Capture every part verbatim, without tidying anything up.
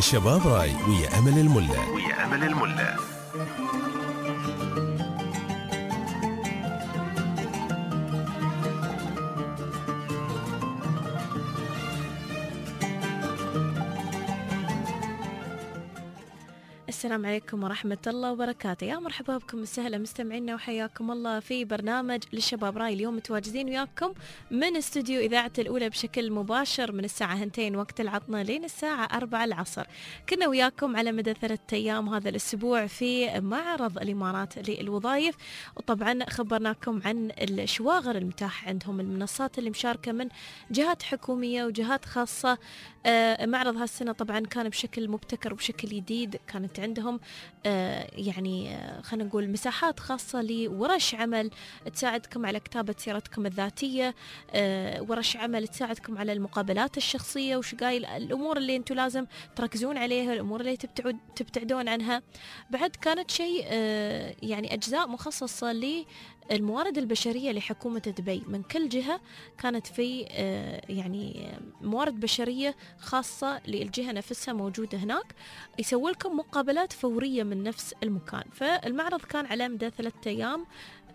للشباب راي ويا أمل الملا ويا أمل الملا. السلام عليكم ورحمة الله وبركاته. يا مرحبا بكم وسهلا مستمعينا وحياكم الله في برنامج للشباب راي. اليوم متواجدين وياكم من استوديو إذاعة الأولى بشكل مباشر من الساعة هنتين وقت العطنة لين الساعة أربعة العصر. كنا وياكم على مدى ثلاثة أيام هذا الأسبوع في معرض الإمارات للوظائف، وطبعا خبرناكم عن الشواغر المتاح عندهم، المنصات اللي مشاركة من جهات حكومية وجهات خاصة. آه معرض هالسنة طبعا كان بشكل مبتكر وبشكل جديد، كانت عندهم آه يعني آه خلينا نقول مساحات خاصة لورش عمل تساعدكم على كتابة سيرتكم الذاتية، آه ورش عمل تساعدكم على المقابلات الشخصية وش قايل الأمور اللي أنتم لازم تركزون عليها، الأمور اللي تبتعد تبتعدون عنها. بعد كانت شيء آه يعني أجزاء مخصصة لي الموارد البشرية لحكومة دبي، من كل جهة كانت في يعني موارد بشرية خاصة للجهة نفسها موجودة هناك، يسوي لكم مقابلات فورية من نفس المكان. فالمعرض كان على مدى ثلاثة أيام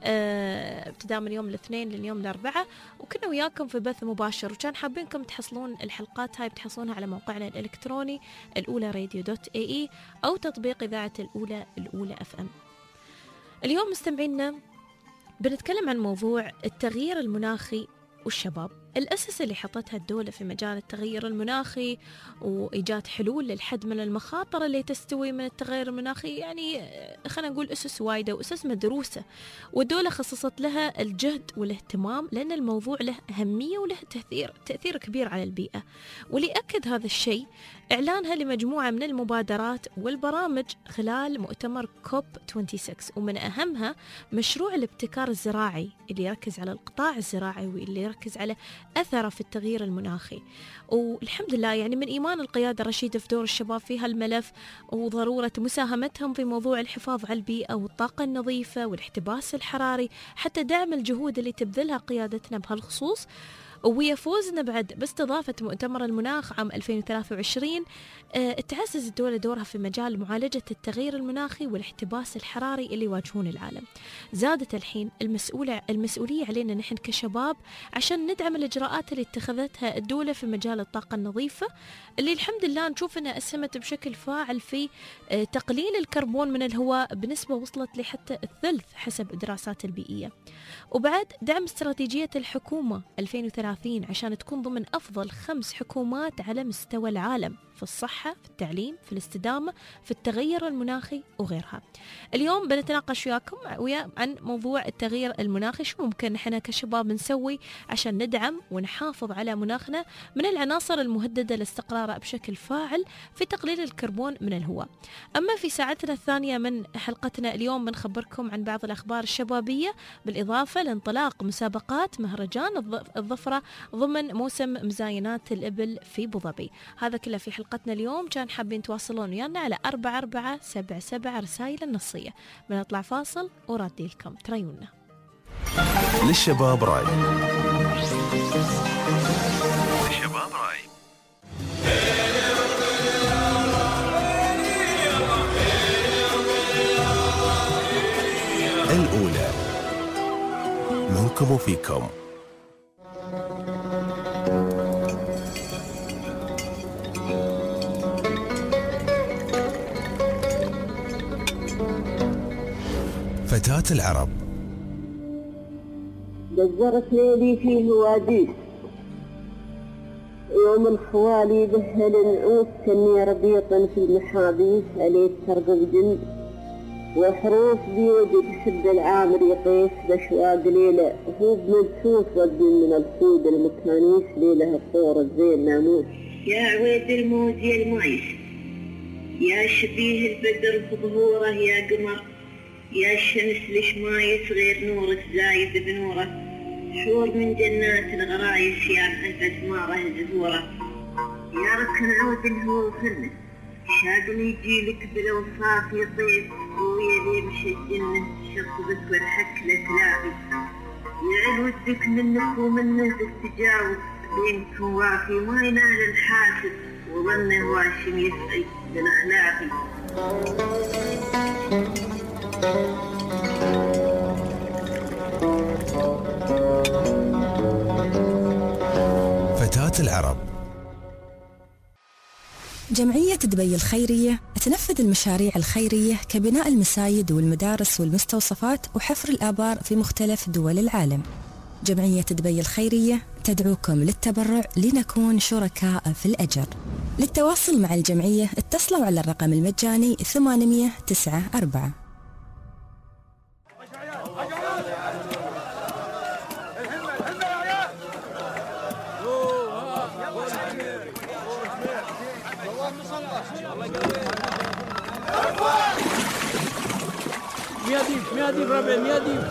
ابتداء من يوم الاثنين لليوم الأربعاء، وكنا وياكم في بث مباشر، وكان حابينكم تحصلون الحلقات هاي بتحصلونها على موقعنا الإلكتروني الأولى راديو دوت اي اي أو تطبيق إذاعة الأولى الأولى اف ام. اليوم مستمعينا بنتكلم عن موضوع التغيير المناخي والشباب، الأسس اللي حطتها الدولة في مجال التغير المناخي وإيجاد حلول للحد من المخاطر اللي تستوي من التغير المناخي. يعني خلينا نقول أسس وايدة وأسس مدروسة، والدولة خصصت لها الجهد والاهتمام لأن الموضوع له أهمية وله تأثير تأثير كبير على البيئة. واللي أكد هذا الشيء إعلانها لمجموعة من المبادرات والبرامج خلال مؤتمر كوب ستة وعشرين، ومن أهمها مشروع الابتكار الزراعي اللي يركز على القطاع الزراعي واللي يركز على أثره في التغيير المناخي. والحمد لله يعني من إيمان القيادة الرشيدة في دور الشباب في هالملف وضرورة مساهمتهم في موضوع الحفاظ على البيئة والطاقة النظيفة والاحتباس الحراري، حتى دعم الجهود اللي تبذلها قيادتنا بهالخصوص. ويفوزنا بعد باستضافة مؤتمر المناخ عام ألفين وثلاثة وعشرين. اه تعزز الدولة دورها في مجال معالجة التغيير المناخي والاحتباس الحراري اللي يواجهون العالم. زادت الحين المسؤولة المسؤولية علينا نحن كشباب عشان ندعم الإجراءات اللي اتخذتها الدولة في مجال الطاقة النظيفة، اللي الحمد لله نشوف أنها أسهمت بشكل فاعل في اه تقليل الكربون من الهواء بنسبة وصلت لحتى الثلث حسب الدراسات البيئية. وبعد دعم استراتيجية الحكومة ألفين وثلاثين عشان تكون ضمن أفضل خمس حكومات على مستوى العالم في الصحة، في التعليم، في الاستدامة، في التغير المناخي وغيرها. اليوم بنتناقش وياكم ويا عن موضوع التغيير المناخي، شو ممكن نحن كشباب نسوي عشان ندعم ونحافظ على مناخنا من العناصر المهددة لاستقراره بشكل فاعل في تقليل الكربون من الهواء. أما في ساعتنا الثانية من حلقتنا اليوم بنخبركم عن بعض الأخبار الشبابية، بالإضافة لانطلاق مسابقات مهرجان الظفرة ضمن موسم مزاينات الإبل في أبوظبي. هذا كله في حلقتنا اليوم. كان حابين تواصلون ويانا على أربعة أربعة سبعة سبعة رسائل النصية. بنطلع فاصل ورادي لكم تريونا. للشباب راي. للشباب راي. الأولى منكم وفيكم. فتاة العرب. دزرت ليلي فيه واديس يوم الخوالي بهل نعوس كني ربيطا في المحابيس عليه ترقب جند وحروف بيوجد حد العامر يقيس بشواق ليلة هو بمنسوس ودي من الخود المكانيس ليلة الطور الزين ناموس. يا عويد الموز يا المعيش يا شبيه البدر في ظهوره يا قمر يا الشمس ليش ما يصغير نورك زايد بنوره شور من جنات الغرايس يا خلف أسماره زهوره يا ركن عود الهو خلك شاقني يجيلك بالوصاف يطيب ويلي مش الجنة شطبك والحك لتلاقي يعل ودك منك ومنه تتجاوز دينكم وافي ما ينال الحاسد وظنه واشم يسعي بالأخلاقي. فتاة العرب. جمعية دبي الخيرية تنفذ المشاريع الخيرية كبناء المساجد والمدارس والمستوصفات وحفر الآبار في مختلف دول العالم. جمعية دبي الخيرية تدعوكم للتبرع لنكون شركاء في الأجر. للتواصل مع الجمعية اتصلوا على الرقم المجاني ثمانمئة وتسعة أربعة. مياديب مياديب ربع مياديب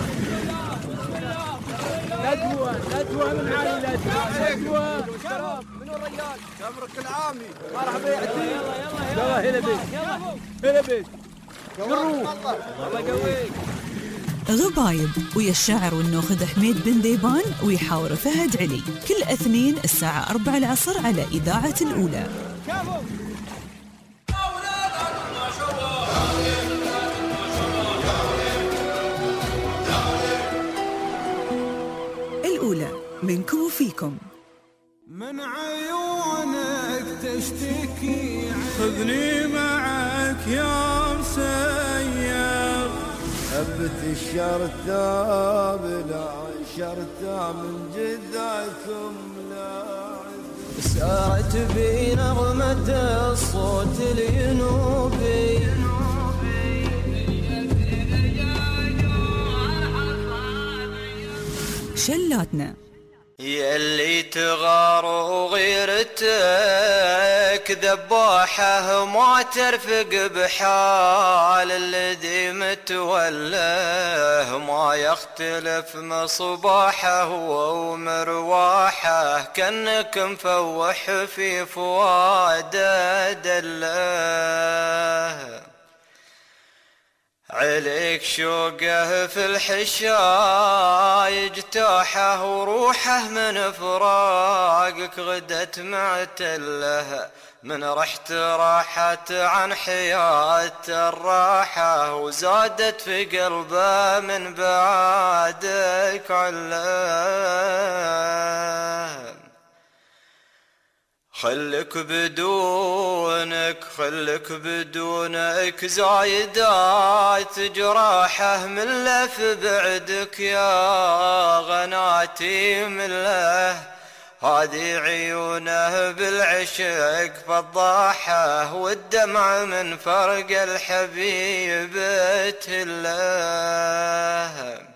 لا تهوى لا تهوى من عالي لا تهوى من الرجال تمرك العامي مرحبا يا عتيق يلا يلا هلا بيك هلا بيك نروح الله يقويك. غبايب ويا الشاعر والنوخد حميد بن ذيبان ويحاور فهد علي كل اثنين الساعة أربعة العصر على إذاعة الأولى. الأولى منكم وفيكم. من عيونك تشتكي خذني معك يا مسير هبت الشرطة بلا شرطة من جدكم لاعب سارت بي نغمة الصوت الينوبي شلاتنا يلي تغار وغيرتك ذباحه ما ترفق بحال الذي متوله ما يختلف مصباحه ومرواحه كأنك مفوح في فواده دله عليك شوقه في الحشايج تاحه وروحه من فراقك غدت معتله من رحت راحت عن حياة الراحة وزادت في قلبه من بعدك عله خلك بدونك خلك بدونك زايدات جراحه من لف بعدك يا غناتي من له هذه عيونه بالعشق فضاحه والدمع من فرق الحبيب تله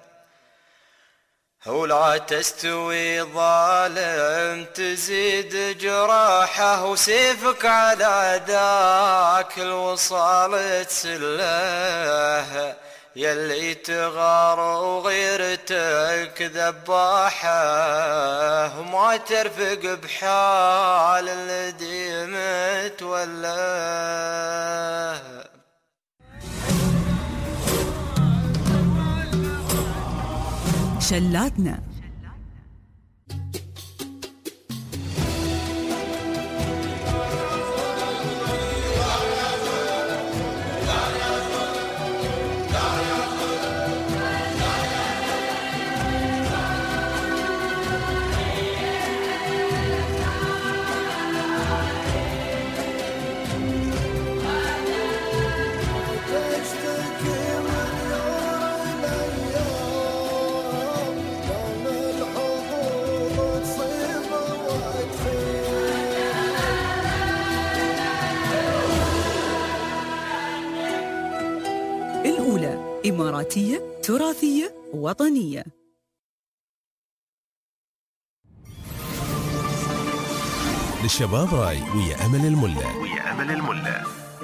ولا تستوي ظالم تزيد جراحه وسيفك على ذاك الوصال تسله يلي تغار وغيرتك ذباحه وما ترفق بحال الذي متوله. شلاتنا الأولى إماراتية تراثية وطنية. للشباب راي ويا أمل الملا ويا أمل الملا.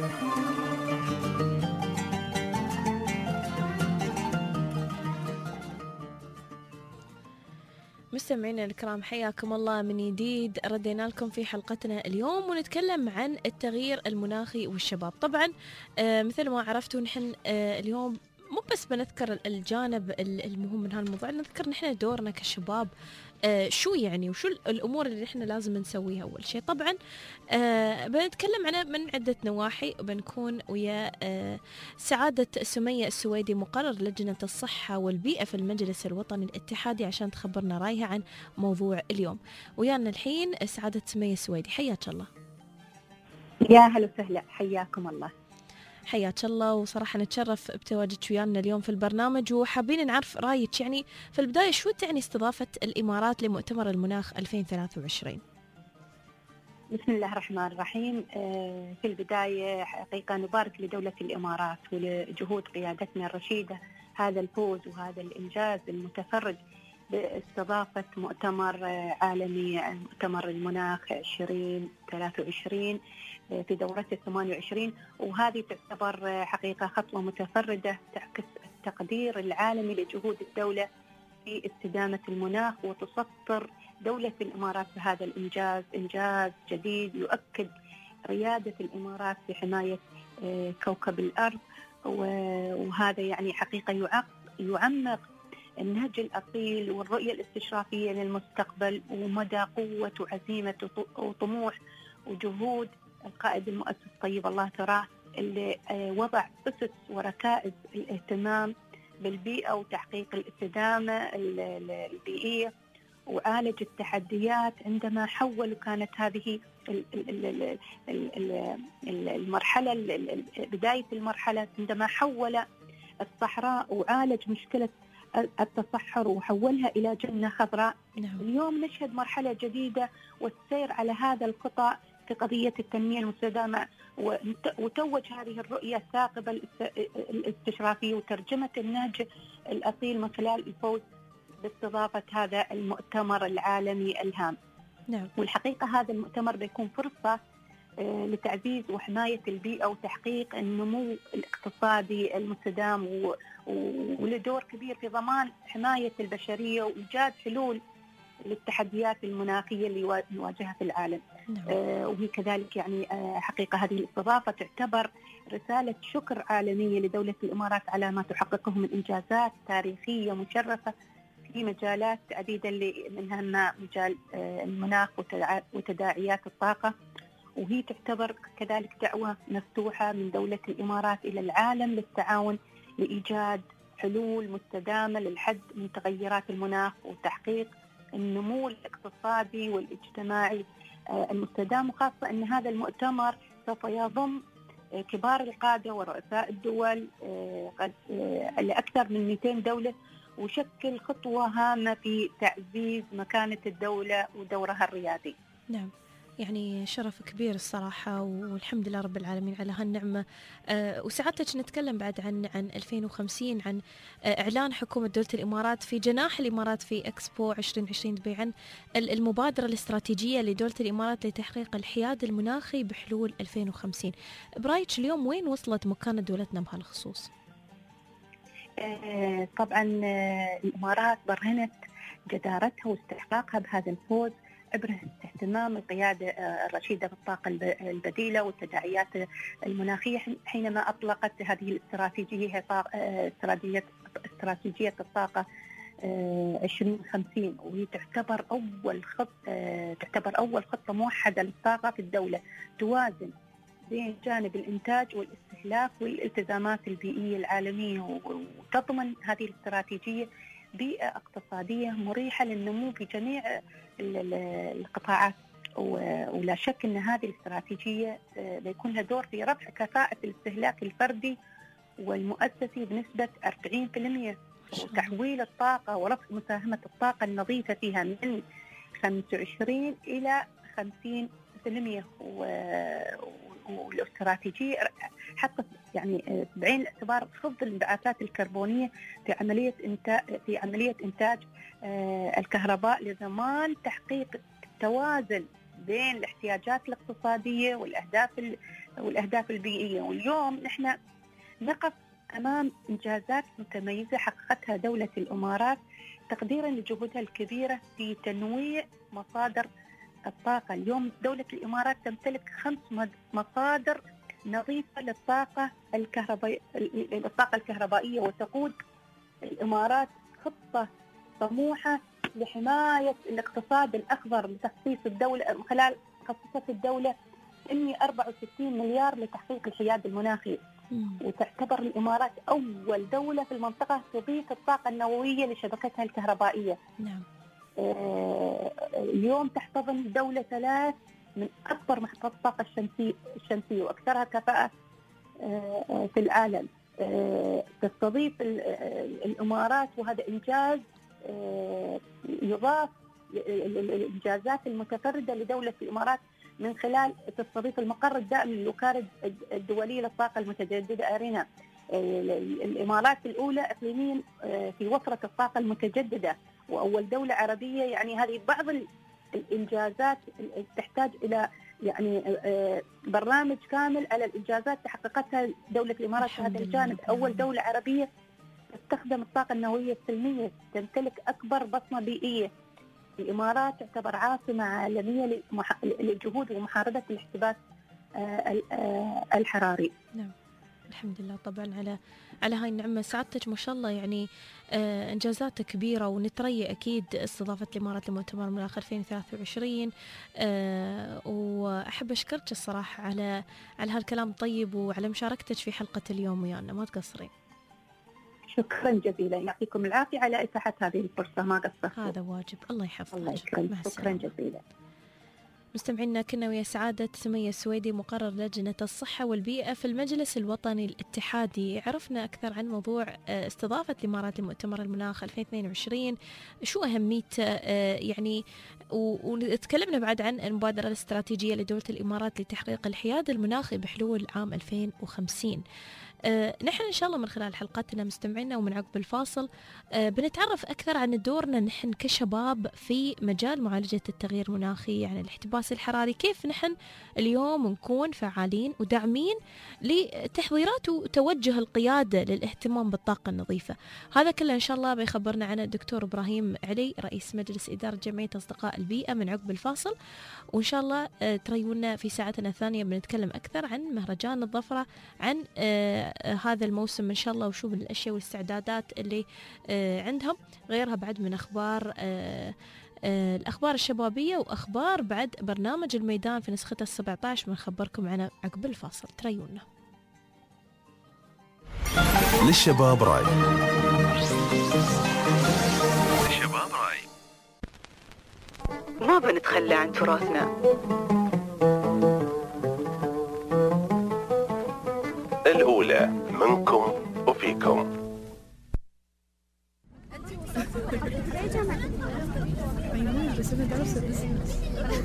مستمعينا الكرام حياكم الله من جديد. ردينا لكم في حلقتنا اليوم ونتكلم عن التغيير المناخي والشباب. طبعا آه مثل ما عرفتوا نحن آه اليوم مو بس بنذكر الجانب المهم من هالموضوع، نذكر نحن دورنا كشباب آه شو يعني وشو الأمور اللي إحنا لازم نسويها. أول شيء طبعا آه بنتكلم عنها من عدة نواحي، وبنكون ويا آه سعادة سمية السويدي مقرر لجنة الصحة والبيئة في المجلس الوطني الاتحادي عشان تخبرنا رأيها عن موضوع اليوم. ويانا الحين سعادة سمية السويدي، حياك الله. يا هلا وسهلا، حياكم الله. حياك الله، وصراحة نتشرف بتواجدك ويانا اليوم في البرنامج، وحابين نعرف رأيك يعني في البداية شو تعني استضافة الإمارات لمؤتمر المناخ ألفين وثلاثة وعشرين؟ بسم الله الرحمن الرحيم. في البداية حقيقة نبارك لدولة الإمارات ولجهود قيادتنا الرشيدة هذا الفوز وهذا الإنجاز المتفرد باستضافة مؤتمر عالمي، مؤتمر المناخ ألفين وثلاثة وعشرين في دورته الثمانية وعشرين، وهذه تعتبر حقيقة خطوة متفردة تعكس التقدير العالمي لجهود الدولة في استدامة المناخ، وتسطر دولة الإمارات بهذا الإنجاز، إنجاز جديد يؤكد ريادة الإمارات في حماية كوكب الأرض. وهذا يعني حقيقة يعمق النهج الأصيل والرؤية الاستشرافية للمستقبل ومدى قوة وعزيمة وطموح وجهود القائد المؤسس طيب الله تراه، اللي وضع أسس وركائز الاهتمام بالبيئة وتحقيق الاستدامة البيئية، وعالج التحديات عندما حول كانت هذه المرحلة بداية المرحلة عندما حول الصحراء وعالج مشكلة التصحر وحولها إلى جنة خضراء. نعم. اليوم نشهد مرحلة جديدة والسير على هذا الخطأ في قضية التنمية المستدامة، وتوج هذه الرؤية الثاقبة الاستشرافية وترجمة النهج الأصيل من خلال الفوز باستضافة هذا المؤتمر العالمي الهام. نعم. والحقيقة هذا المؤتمر بيكون فرصة لتعزيز وحماية البيئة وتحقيق النمو الاقتصادي المستدام، ولدور كبير في ضمان حماية البشرية وإيجاد حلول للتحديات المناخية اللي نواجهها في العالم. نعم. آه وهي كذلك يعني آه حقيقة هذه الاستضافة تعتبر رسالة شكر عالمية لدولة الإمارات على ما تحققه من إنجازات تاريخية مشرفة في مجالات عديدة منها مجال آه المناخ وتداعيات الطاقة، وهي تعتبر كذلك دعوة مفتوحة من دولة الإمارات إلى العالم للتعاون لإيجاد حلول مستدامة للحد من تغيرات المناخ وتحقيق النمو الاقتصادي والاجتماعي المستدام. وخاصة أن هذا المؤتمر سوف يضم كبار القادة ورؤساء الدول لأكثر من مئتين دولة، وشكل خطوة هامة في تعزيز مكانة الدولة ودورها الريادي. نعم، يعني شرف كبير الصراحة، والحمد لله رب العالمين على هالنعمة. أه وسعادتك نتكلم بعد عن عن ألفين وخمسين، عن أه إعلان حكومة دولة الإمارات في جناح الإمارات في إكسبو عشرين عشرين دبي عن المبادرة الاستراتيجية لدولة الإمارات لتحقيق الحياد المناخي بحلول ألفين وخمسين. برأيك اليوم وين وصلت مكانة دولتنا بهالخصوص؟ أه طبعا الإمارات برهنت جدارتها واستحقاقها بهذا الفوز عبر استخدام القيادة الرشيدة بالطاقة البديلة والتداعيات المناخية حينما أطلقت هذه الاستراتيجية استراتيجية استراتيجية الطاقة عشرين خمسين، وهي تعتبر أول خط تعتبر أول خطة موحدة للطاقة في الدولة توازن بين جانب الإنتاج والاستهلاك والالتزامات البيئية العالمية، وتضمن هذه الاستراتيجية بيئة اقتصادية مريحة للنمو في جميع القطاعات. ولا شك أن هذه الاستراتيجية بيكون لها دور في رفع كفاءة الاستهلاك الفردي والمؤسسي بنسبة أربعين بالمئة، وتحويل الطاقة ورفع مساهمة الطاقة النظيفة فيها من خمسة وعشرين إلى خمسين بالمئة. والاستراتيجية حتى يعني بعين الاعتبار خفض الانبعاثات الكربونية في عملية إنتاج في عملية إنتاج الكهرباء لضمان تحقيق التوازن بين الاحتياجات الاقتصادية والأهداف والأهداف البيئية. واليوم نحن نقف أمام إنجازات متميزة حققتها دولة الإمارات تقديرا لجهودها الكبيرة في تنويع مصادر الطاقة. اليوم دولة الإمارات تمتلك خمس مصادر نظيفة للطاقة الكهربائية للطاقة الكهربائية، وتقود الإمارات خطة طموحة لحماية الاقتصاد الأخضر لتخصيص الدولة من خلال خصصت الدولة مئة وأربعة وستين مليار لتحقيق الحياد المناخي. وتعتبر الإمارات أول دولة في المنطقة تضيف الطاقة النووية لشبكتها الكهربائية. نعم. آه اليوم تحتضن الدولة ثلاث من أكبر محطات الطاقة الشمسية الشمسية وأكثرها كفاءة آه في العالم. آه تستضيف الإمارات، وهذا إنجاز آه يضاف الإنجازات المتفردة لدولة الإمارات من خلال تستضيف المقر الدائم للوكالة الدولية للطاقة المتجددة أرينا. الإمارات الأولى إقليميا في وفرة الطاقة المتجددة وأول دولة عربية. يعني هذه بعض الإنجازات تحتاج إلى يعني برنامج كامل على الإنجازات تحققتها دولة الإمارات في هذا الجانب. أول دولة عربية تستخدم الطاقة النووية السلمية، تمتلك أكبر بصمة بيئية. الإمارات تعتبر عاصمة عالمية للجهود ومحاربة الاحتباس الحراري. نعم الحمد لله طبعا على على هاي النعمة. سعادتك ما شاء الله يعني آه إنجازات كبيرة، ونتري أكيد استضافة الإمارات لمؤتمر المناخ ألفين وثلاثة وعشرين. آه وأحب أشكرك الصراحة على على هالكلام الطيب وعلى مشاركتك في حلقة اليوم ويانا، ما تقصرين. شكرا جزيلا، يعطيكم العافية على إتاحة هذه الفرصة، ما قصرت. هذا واجب، الله يحفظك. الله يكرمك، شكرا جزيلا. مستمعينا كنا ويا سعادة سمية السويدي مقرر لجنة الصحة والبيئة في المجلس الوطني الاتحادي. عرفنا أكثر عن موضوع استضافة الإمارات لمؤتمر المناخ ألفين واثنين وعشرين، شو أهميته يعني، وتكلمنا بعد عن المبادرة الاستراتيجية لدولة الإمارات لتحقيق الحياد المناخي بحلول عام ألفين وخمسين. أه نحن إن شاء الله من خلال حلقاتنا مستمعينا ومن عقب الفاصل أه بنتعرف أكثر عن دورنا نحن كشباب في مجال معالجة التغيير المناخي، يعني الاحتباس الحراري، كيف نحن اليوم نكون فعالين وداعمين لتحضيرات وتوجه القيادة للاهتمام بالطاقة النظيفة. هذا كله إن شاء الله بيخبرنا عنه الدكتور إبراهيم علي رئيس مجلس إدارة جمعية أصدقاء البيئة من عقب الفاصل. وإن شاء الله أه تريونا في ساعتنا الثانية بنتكلم أكثر عن مهرجان الظفرة، عن أه هذا الموسم إن شاء الله، وشو من الأشياء والاستعدادات اللي آه عندهم، غيرها بعد من أخبار آه آه الأخبار الشبابية، وأخبار بعد برنامج الميدان في نسخته السبعة عشر بنخبركم عنه عقب الفاصل. تريونا للشباب راي. للشباب راي. ما بنتخلى عن تراثنا. الأولى منكم وفيكم. بس أنا درست بزنس.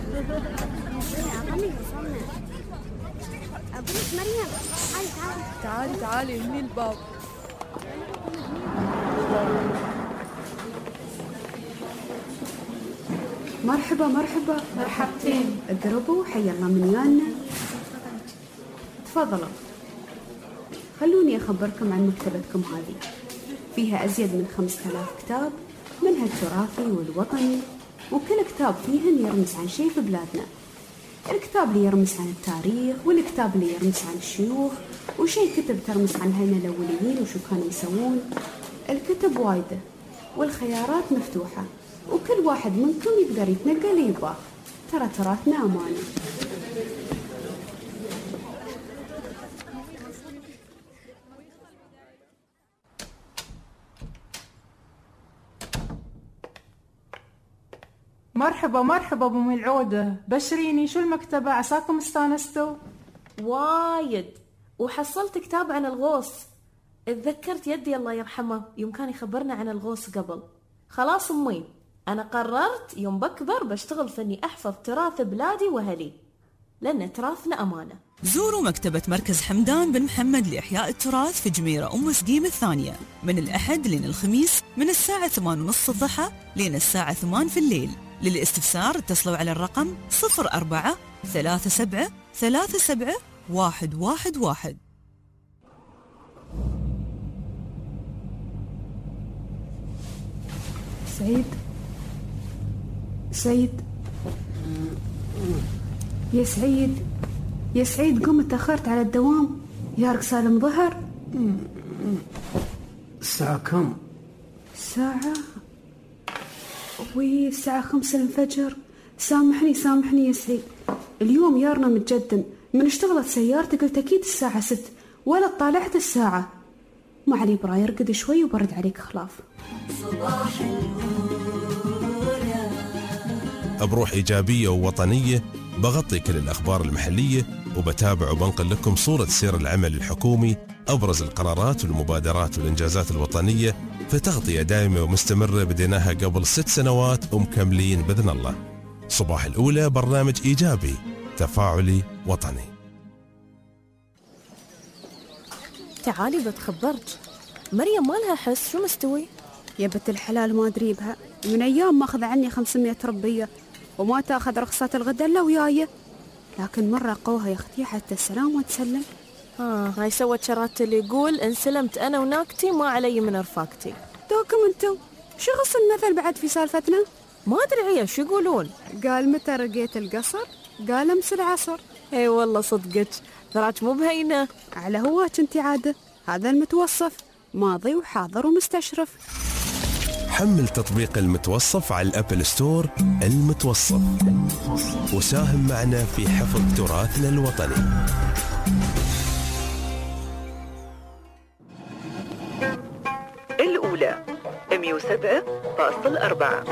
أبوك مريم، تعالي تعالي تعالي تعالي همي الباب. مرحبا مرحبا مرحبتين، اقربوا، حي الله من يانا. تفضلوا. خلوني أخبركم عن مكتبتكم هذه، فيها أزيد من خمسة آلاف كتاب، منها التراثي والوطني، وكل كتاب فيهن يرمز عن شيء في بلادنا. الكتاب اللي يرمز عن التاريخ، والكتاب اللي يرمز عن الشيوخ، وشيء كتب ترمز عن هنا الأوليين وشو كانوا يسوون. الكتب وايدة والخيارات مفتوحة، وكل واحد منكم يقدر يتنقل اللي يبغاه. ترى تراثنا أمانة. مرحبا مرحبا ابو ملعوده، بشريني شو المكتبه، عساكم استانستوا؟ وايد، وحصلت كتاب عن الغوص. اتذكرت يدي الله يرحمه يوم كان يخبرنا عن الغوص قبل. خلاص امي، انا قررت يوم بكبر بشتغل في اني احفظ تراث بلادي واهلي، لان تراثنا امانه. زوروا مكتبة مركز حمدان بن محمد لإحياء التراث في جميرة أم سقيم الثانية من الأحد لين الخميس من الساعة ثمان ونص الضحى لين الساعة ثمان في الليل. للاستفسار اتصلوا على الرقم صفر أربعة ثلاثة سبعة ثلاثة سبعة واحد واحد واحد. سعيد سعيد يا سعيد يا سعيد، قم، تأخرت على الدوام. يارك سالم ظهر. الساعة كم؟ ساعة وي الساعة خمسة الفجر. سامحني سامحني يا سعيد، اليوم يارنا متجدم، من اشتغلت سيارتي قلت أكيد الساعة ست ولا طالعت الساعة. ما علي براي ارقد شوي وبرد عليك خلاف. صباح بروح إيجابية ووطنية بغطي كل الأخبار المحلية وبتابع وبنقل لكم صورة سير العمل الحكومي، أبرز القرارات والمبادرات والإنجازات الوطنية في تغطية دائمة ومستمرة بديناها قبل ست سنوات ومكملين بإذن الله. صباح الأولى برنامج إيجابي تفاعلي وطني. تعالي بتخبرك، مريم ما لها حس، شو مستوي؟ يا بنت الحلال ما أدري بها، من أيام ما أخذ عني خمسمية ربية وما تأخذ رخصات الغداء إلا وياي، لكن مرة قوها يا أختي حتى السلام وتسلم. ها هاي سوت شرات اللي يقول إن سلمت أنا وناكتي ما علي من رفاقتي. دوكم انتو شو غص المثل بعد في سالفتنا؟ ما أدري عيا شو يقولون. قال متى رقيت القصر؟ قال أمس العصر. اي والله صدقك، ذراك مو بهينة. على هواك انتي عادة، هذا المتوصف ماضي وحاضر ومستشرف. حمل تطبيق المتوصف على الأبل ستور. المتوصف، وساهم معنا في حفظ تراثنا الوطني. الأولى مية وسبعة فاصلة أربعة.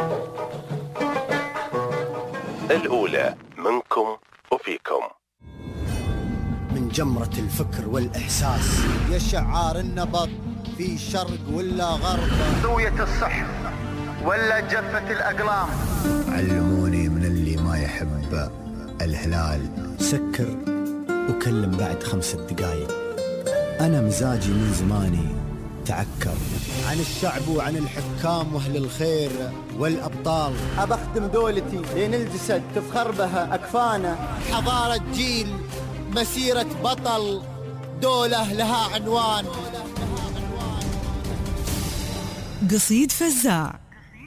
الأولى منكم وفيكم. من جمرة الفكر والإحساس يا شعار النبض في شرق ولا غرب، زوية الصح ولا جفة الأقلام. علموني من اللي ما يحب الهلال سكر وكلم بعد خمس دقايق. أنا مزاجي من زماني تعكر عن الشعب وعن الحكام وأهل الخير والأبطال. أبخدم دولتي لين الجسد تفخر بها أكفانا. حضارة جيل، مسيرة بطل، دولة لها عنوان. قصيد فزاع.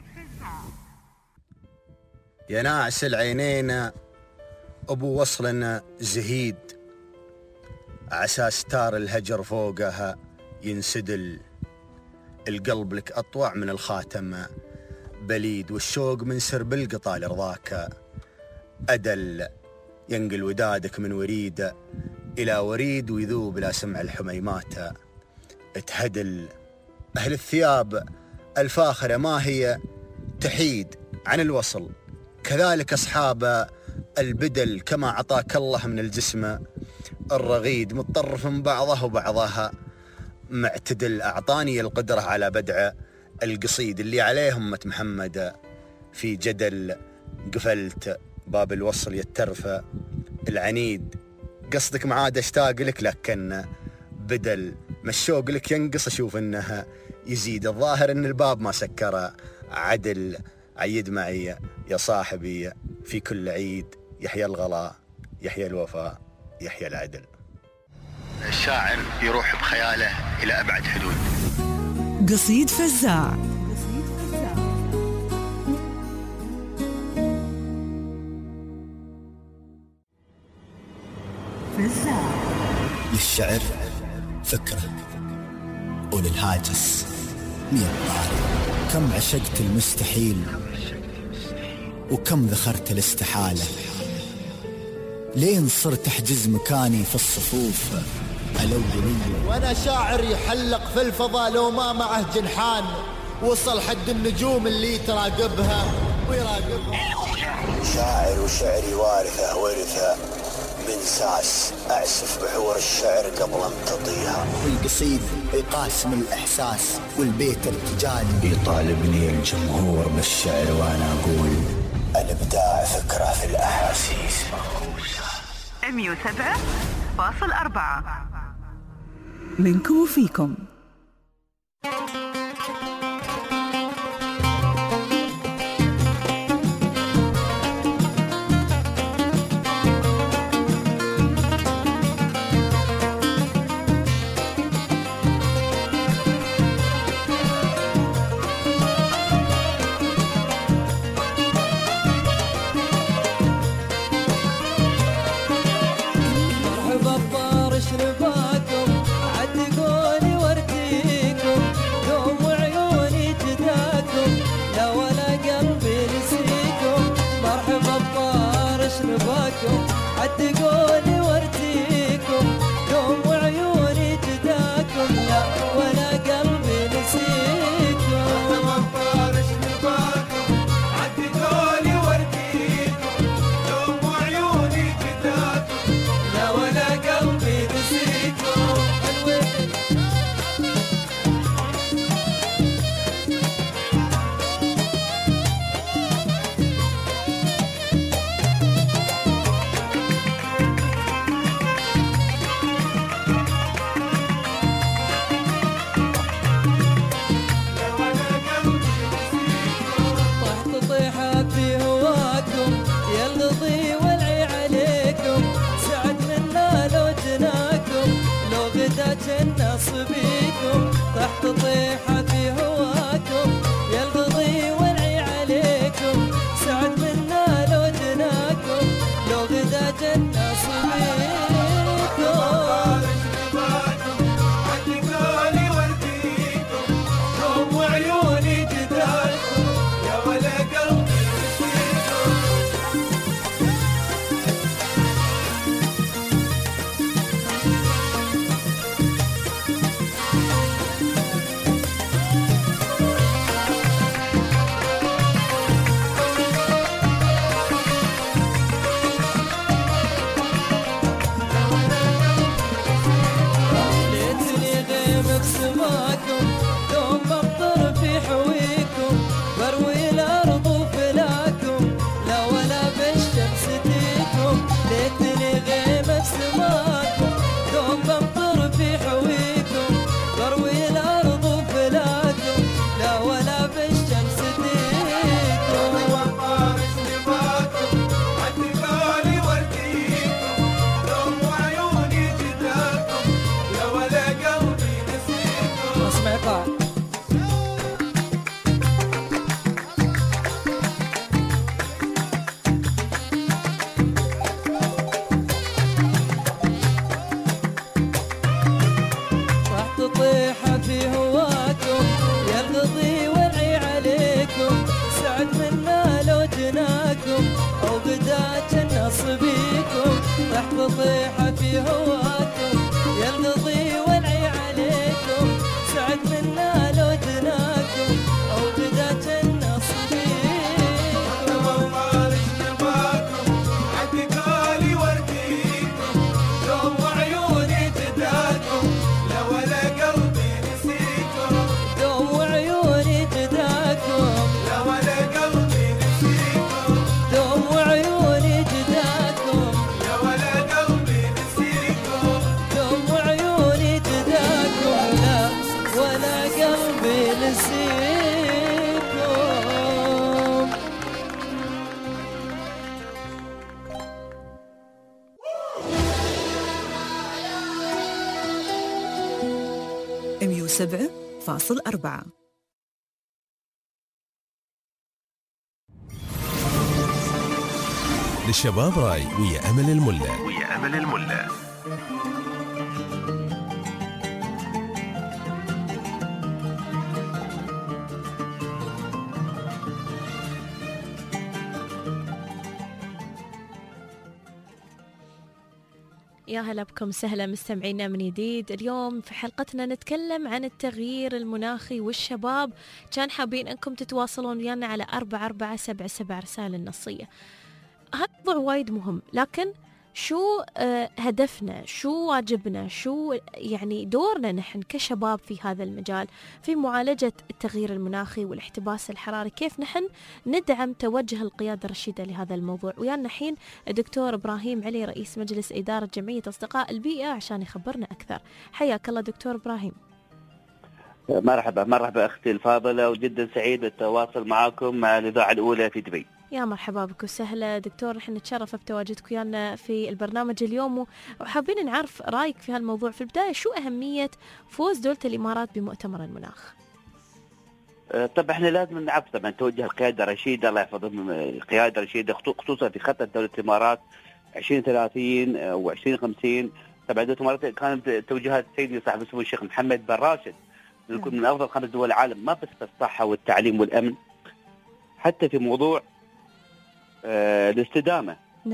يا ناعس العينين أبو وصل زهيد، عسى ستار الهجر فوقها ينسدل. القلب لك أطوع من الخاتم بليد، والشوق من سرب القطا لرضاك أدل. ينقل ودادك من وريد إلى وريد، ويذوب لا سمع الحميمات تهدل. أهل الثياب الفاخرة ما هي تحيد عن الوصل، كذلك أصحاب البدل كما عطاك الله من الجسم الرغيد. متطرف من بعضه وبعضها معتدل، أعطاني القدرة على بدع القصيد اللي عليه أمة محمد في جدل. قفلت باب الوصل يترفى العنيد، قصدك معاد اشتاق لك لكن بدل مشوق لك ينقص، أشوف إنها يزيد. الظاهر إن الباب ما سكر عدل. عيد معي يا صاحبي في كل عيد، يحيى الغلاء، يحيى الوفاء، يحيى العدل. الشاعر يروح بخياله إلى أبعد حدود. قصيد فزاع. فزاع. للشعر فكرة وللهاجس مية طاري. كم عشقت المستحيل وكم ذخرت الاستحالة، لين صرت أحجز مكاني في الصفوف الأولية. وأنا شاعر يحلق في الفضاء لو ما معه جنحان، وصل حد النجوم اللي تراقبها ويراقبها. شاعر وشعري وارثة ورثة من ساس، أعسف بحور الشعر قبل أن تطيها. القصيد يقاسم الإحساس والبيت ارتجالي، يطالبني الجمهور بالشعر وأنا أقول الإبداع فكرة في الأحاسيس. مية وسبعة فاصلة أربعة. منكم وفيكم. شرباكم عتقوني ورد قولي وارتيكم دوم وعيوني جداكم لا ولا قلبي نسيكم طارش نباكم عدي قولي وارتيكم دوم وعيوني جداكم لا ولا قلبي نسيكم نصبيكم تحت طيحة في هواكم يا القضي والعي عليكم سعد منا لو جناكم لو غدا جنة صبيكم عدي قولي وارتيكم دوم وعيوني جداكم يا ولا قلبي نسيكم بسماكم دوم بمطر في حويكم بروي الأرض وفلاكم لا ولا بالشمس تيكم ليتني غيمة بسماكم دوم بمطر في حويكم بروي الأرض وفلاكم لا ولا بالشمس تيكم طارش نباكم عدي قولي وارتيكم دوم وعيوني جداكم يا ولا قلبي اسمع قاع راح تطيح في هواكم يا القضي والعي عليكم سعد منا لو جناكم او غدا جنة صبيكم راح تطيح في هواكم يا القضي والعي عليكم سعد منا لو جناكم او غدا جنة صبيكم طارش نباكم عدي قولي وارتيكم دوم وعيوني جداكم لا ولا قلبي نسيكم دوم وعيوني جداكم لا ولا قلبي نسيكم دوم وعيوني جداكم لا ولا قلبي نسيكم دوم وعيوني جداكم لا ولا قلبي نسيكم مية وسبعة فاصل أربعة. للشباب راي ويا أمل الملا ويا أمل الملا. يا هلا بكم سهلا مستمعينا من جديد. اليوم في حلقتنا نتكلم عن التغيير المناخي والشباب. كان حابين أنكم تتواصلون ويانا على أربعة أربعة سبعة سبعة رسالة نصية. هذا موضوع وايد مهم، لكن شو آه هدفنا، شو واجبنا، شو يعني دورنا نحن كشباب في هذا المجال في معالجة التغيير المناخي والاحتباس الحراري؟ كيف نحن ندعم توجه القيادة الرشيدة لهذا الموضوع؟ ويانا الحين الدكتور إبراهيم علي رئيس مجلس إدارة جمعية أصدقاء البيئة عشان يخبرنا أكثر. حياك الله دكتور إبراهيم. مرحبا مرحبا أختي الفاضلة، وجدا سعيد بالتواصل معكم مع الإذاعة الأولى في دبي. يا مرحبا بك وسهلا دكتور، نحن نتشرف بتواجدك ويانا في البرنامج اليوم، وحابين نعرف رايك في هالموضوع. في البدايه شو اهميه فوز دوله الامارات بمؤتمر المناخ؟ طبعا احنا لازم نعرف طبعا توجه القياده الرشيده الله يحفظهم، القياده الرشيده خصوصا في خطه دوله الامارات عشرين ثلاثين وعشرين خمسين. طبعا دوله الامارات كانت توجيهات سيدي صاحب السمو الشيخ محمد بن راشد نكون من افضل خمس دول العالم، ما بس في الصحه والتعليم والامن، حتى في موضوع آه الاستدامه. نعم.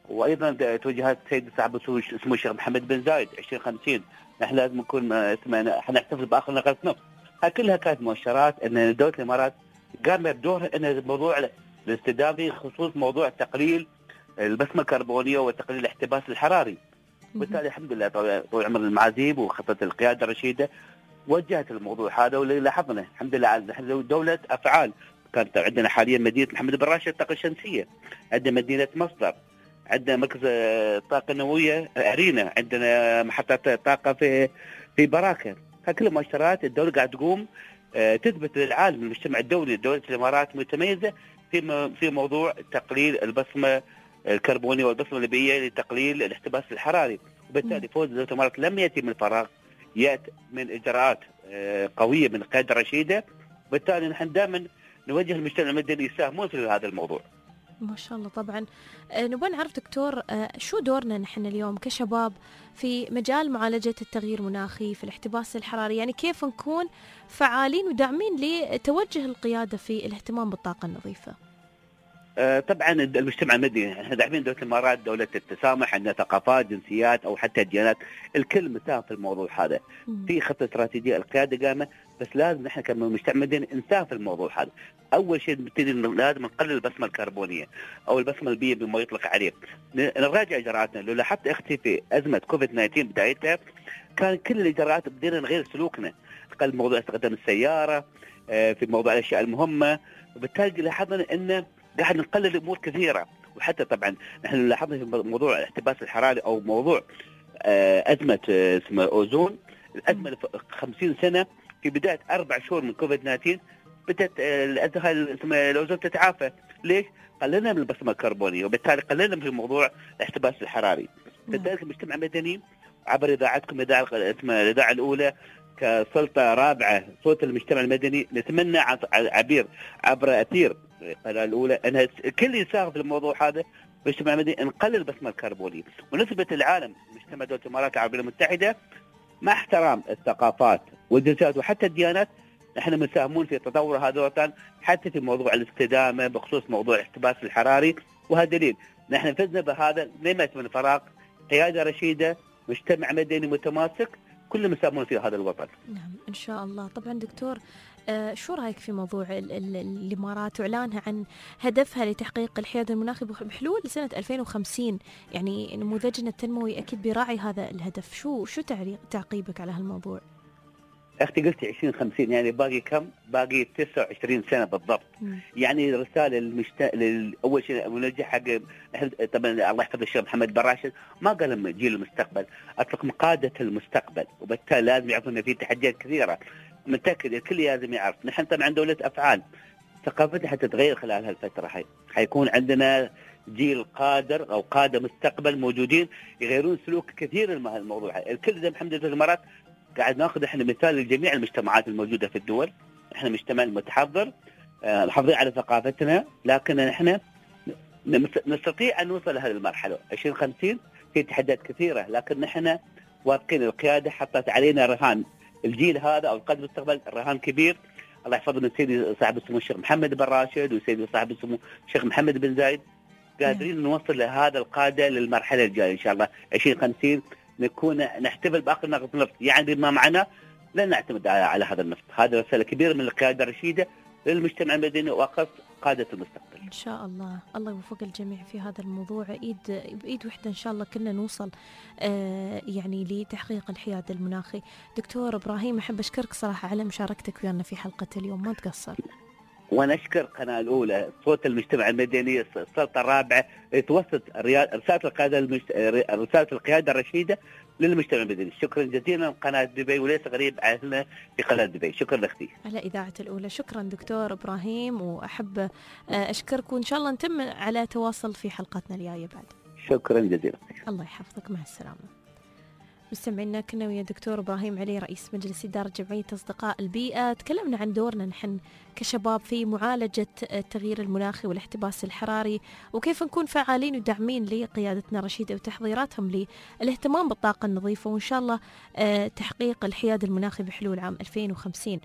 وايضا توجيهات السيد صاحب سمو الشيخ محمد بن زايد عشرين خمسين، نحن لازم نكون اسمنا حنحتفل باخر نقطه نفط. هاي كلها كانت مؤشرات ان دوله الامارات قامت بدورها ان موضوع الاستدامه خصوص موضوع تقليل البصمه الكربونيه وتقليل الاحتباس الحراري. وبالتالي الحمد لله طول عمر المعازيب وخطه القياده الرشيده وجهت الموضوع هذا، واللي لاحظنا الحمد لله نحن دوله افعال. كانت عندنا حاليا مدينه محمد بن راشد الطاقه الشمسيه، عندنا مدينه مصدر، عندنا مركز الطاقه النوويه ارينا، عندنا محطات طاقه في في براكه. هكذا مؤشرات الدوله قاعد تقوم تثبت للعالم المجتمع الدولي دوله الامارات متميزه في في موضوع تقليل البصمه الكربونيه والبصمه البيئيه لتقليل الاحتباس الحراري. وبالتالي فوز دوله الامارات لم ياتي من فراغ، ياتي من اجراءات قويه من القياده الرشيده. وبالتالي نحن دائما نوجه المجتمع المدني يساهمون في هذا الموضوع. ما شاء الله. طبعا نبغى نعرف دكتور شو دورنا نحن اليوم كشباب في مجال معالجة التغيير المناخي في الاحتباس الحراري، يعني كيف نكون فعالين وداعمين لتوجه القيادة في الاهتمام بالطاقة النظيفة؟ آه طبعا المجتمع المدني احنا داعمين دوله الامارات دوله التسامح، عندنا ثقافات جنسيات او حتى ديانات، الكل مساهم في الموضوع هذا. مم. في خطه استراتيجيه القياده قامه، بس لازم نحن كمجتمع مدني نساهم في الموضوع هذا. اول شيء نبتدي لازم نقلل البصمه الكربونيه او البصمه البيئيه بما يطلق عليه. نراجع اجراءاتنا. لو لاحظت اختي في ازمه كوفيد تسعة عشر بدايتها كان كل الاجراءات بدينا نغير سلوكنا، قل موضوع استخدام السياره آه في موضوع الاشياء المهمه. وبالتالي لاحظنا ان قاعد نقلل امور كثيره. وحتى طبعا نحن لاحظنا في موضوع الاحتباس الحراري او موضوع ازمه اسمها اوزون، الازمه خمسين سنه في بدايه اربع شهور من كوفيد تسعة عشر بدات اسمها الاوزون تتعافى. ليش؟ قللنا من البصمه الكربونيه، وبالتالي قللنا من موضوع الاحتباس الحراري. لذلك المجتمع المدني عبر اذاعتكم اذاعه اسمها الاذاعه الاولى كسلطه رابعه صوت المجتمع المدني، نتمنى عبير عبر اثير القناه الاولى ان الكل يساهم في الموضوع هذا. المجتمع المدني نقلل البصمه الكربونيه ونثبت العالم مجتمع دوله الامارات العربيه المتحده مع احترام الثقافات والجنسيات وحتى الديانات. نحن مساهمون في تطور هذا الوطن حتى في موضوع الاستدامه بخصوص موضوع الاحتباس الحراري. وهذا دليل نحن فزنا بهذا لم من فراغ، قياده رشيده، مجتمع مدني متماسك، كل مساهمون في هذا الوطن. نعم ان شاء الله. طبعا دكتور آه شو رايك في موضوع ال ال الامارات واعلانها عن هدفها لتحقيق الحياد المناخي بحلول سنه ألفين وخمسين؟ يعني نموذجنا التنموي اكيد بيراعي هذا الهدف. شو شو تعقيبك على هالموضوع؟ اختي قلتي عشرين خمسين، يعني باقي كم؟ باقي تسعة وعشرين سنه بالضبط. م. يعني رساله للمشت... اول شيء الموجه حق طبعا الله يحفظ الشيخ محمد بن راشد ما قال جيل المستقبل، اطلق قاده المستقبل. وبالتالي لازم يعرفون ان في تحديات كثيره. متاكد الكل لازم يعرف نحن طبعا دوله افعال، ثقافتنا حتتغير خلال هالفتره هاي. حيكون عندنا جيل قادر او قاده مستقبل موجودين يغيرون سلوك كثير من الموضوع. الكل زي محمد في الامارات قاعد ناخذ احنا مثال لجميع المجتمعات الموجوده في الدول. احنا مجتمع متحضر آه، محافظين على ثقافتنا، لكن احنا نستطيع ان نوصل لهذه المرحله. عشرين خمسين في تحديات كثيره، لكن نحن واثقين القياده حطت علينا رهان. الجيل هذا او القادم المستقبل رهان كبير. الله يحفظ من سيدي صاحب السمو الشيخ محمد بن راشد وسيدي صاحب السمو الشيخ محمد بن زايد، قادرين نوصل لهذا القاده للمرحله الجايه ان شاء الله. عشرين خمسين نكون نحتفل باخر نقطه نفط، يعني بما معناه لن نعتمد على هذا النفط. هذا رساله كبيره من القياده الرشيده للمجتمع المدني واخص قاده المستقبل. ان شاء الله الله يوفق الجميع في هذا الموضوع، ايد بايد وحده ان شاء الله كلنا نوصل آه يعني لتحقيق الحياد المناخي. دكتور ابراهيم احب اشكرك صراحه على مشاركتك ويانا في حلقه اليوم، ما تقصر. وانا اشكر القناه الاولى صوت المجتمع المدني السلطه الرابعه توسط رساله القياده المجت... رساله القياده الرشيده للمجتمع المدني. شكرا جزيلا قناه دبي، وليس غريب عننا في قناه دبي. شكرا لاختي على اذاعه الاولى. شكرا دكتور ابراهيم، واحب اشكرك وان شاء الله نتم على تواصل في حلقتنا الجايه بعد. شكرا جزيلا. الله يحفظك، مع السلامه. مستمعينا كنا ويا الدكتور إبراهيم علي رئيس مجلس إدارة جمعية أصدقاء البيئة، تكلمنا عن دورنا نحن كشباب في معالجة التغيير المناخي والاحتباس الحراري، وكيف نكون فعالين وداعمين لقيادتنا رشيدة وتحضيراتهم للاهتمام بالطاقة النظيفة، وإن شاء الله تحقيق الحياد المناخي بحلول عام ألفين وخمسين.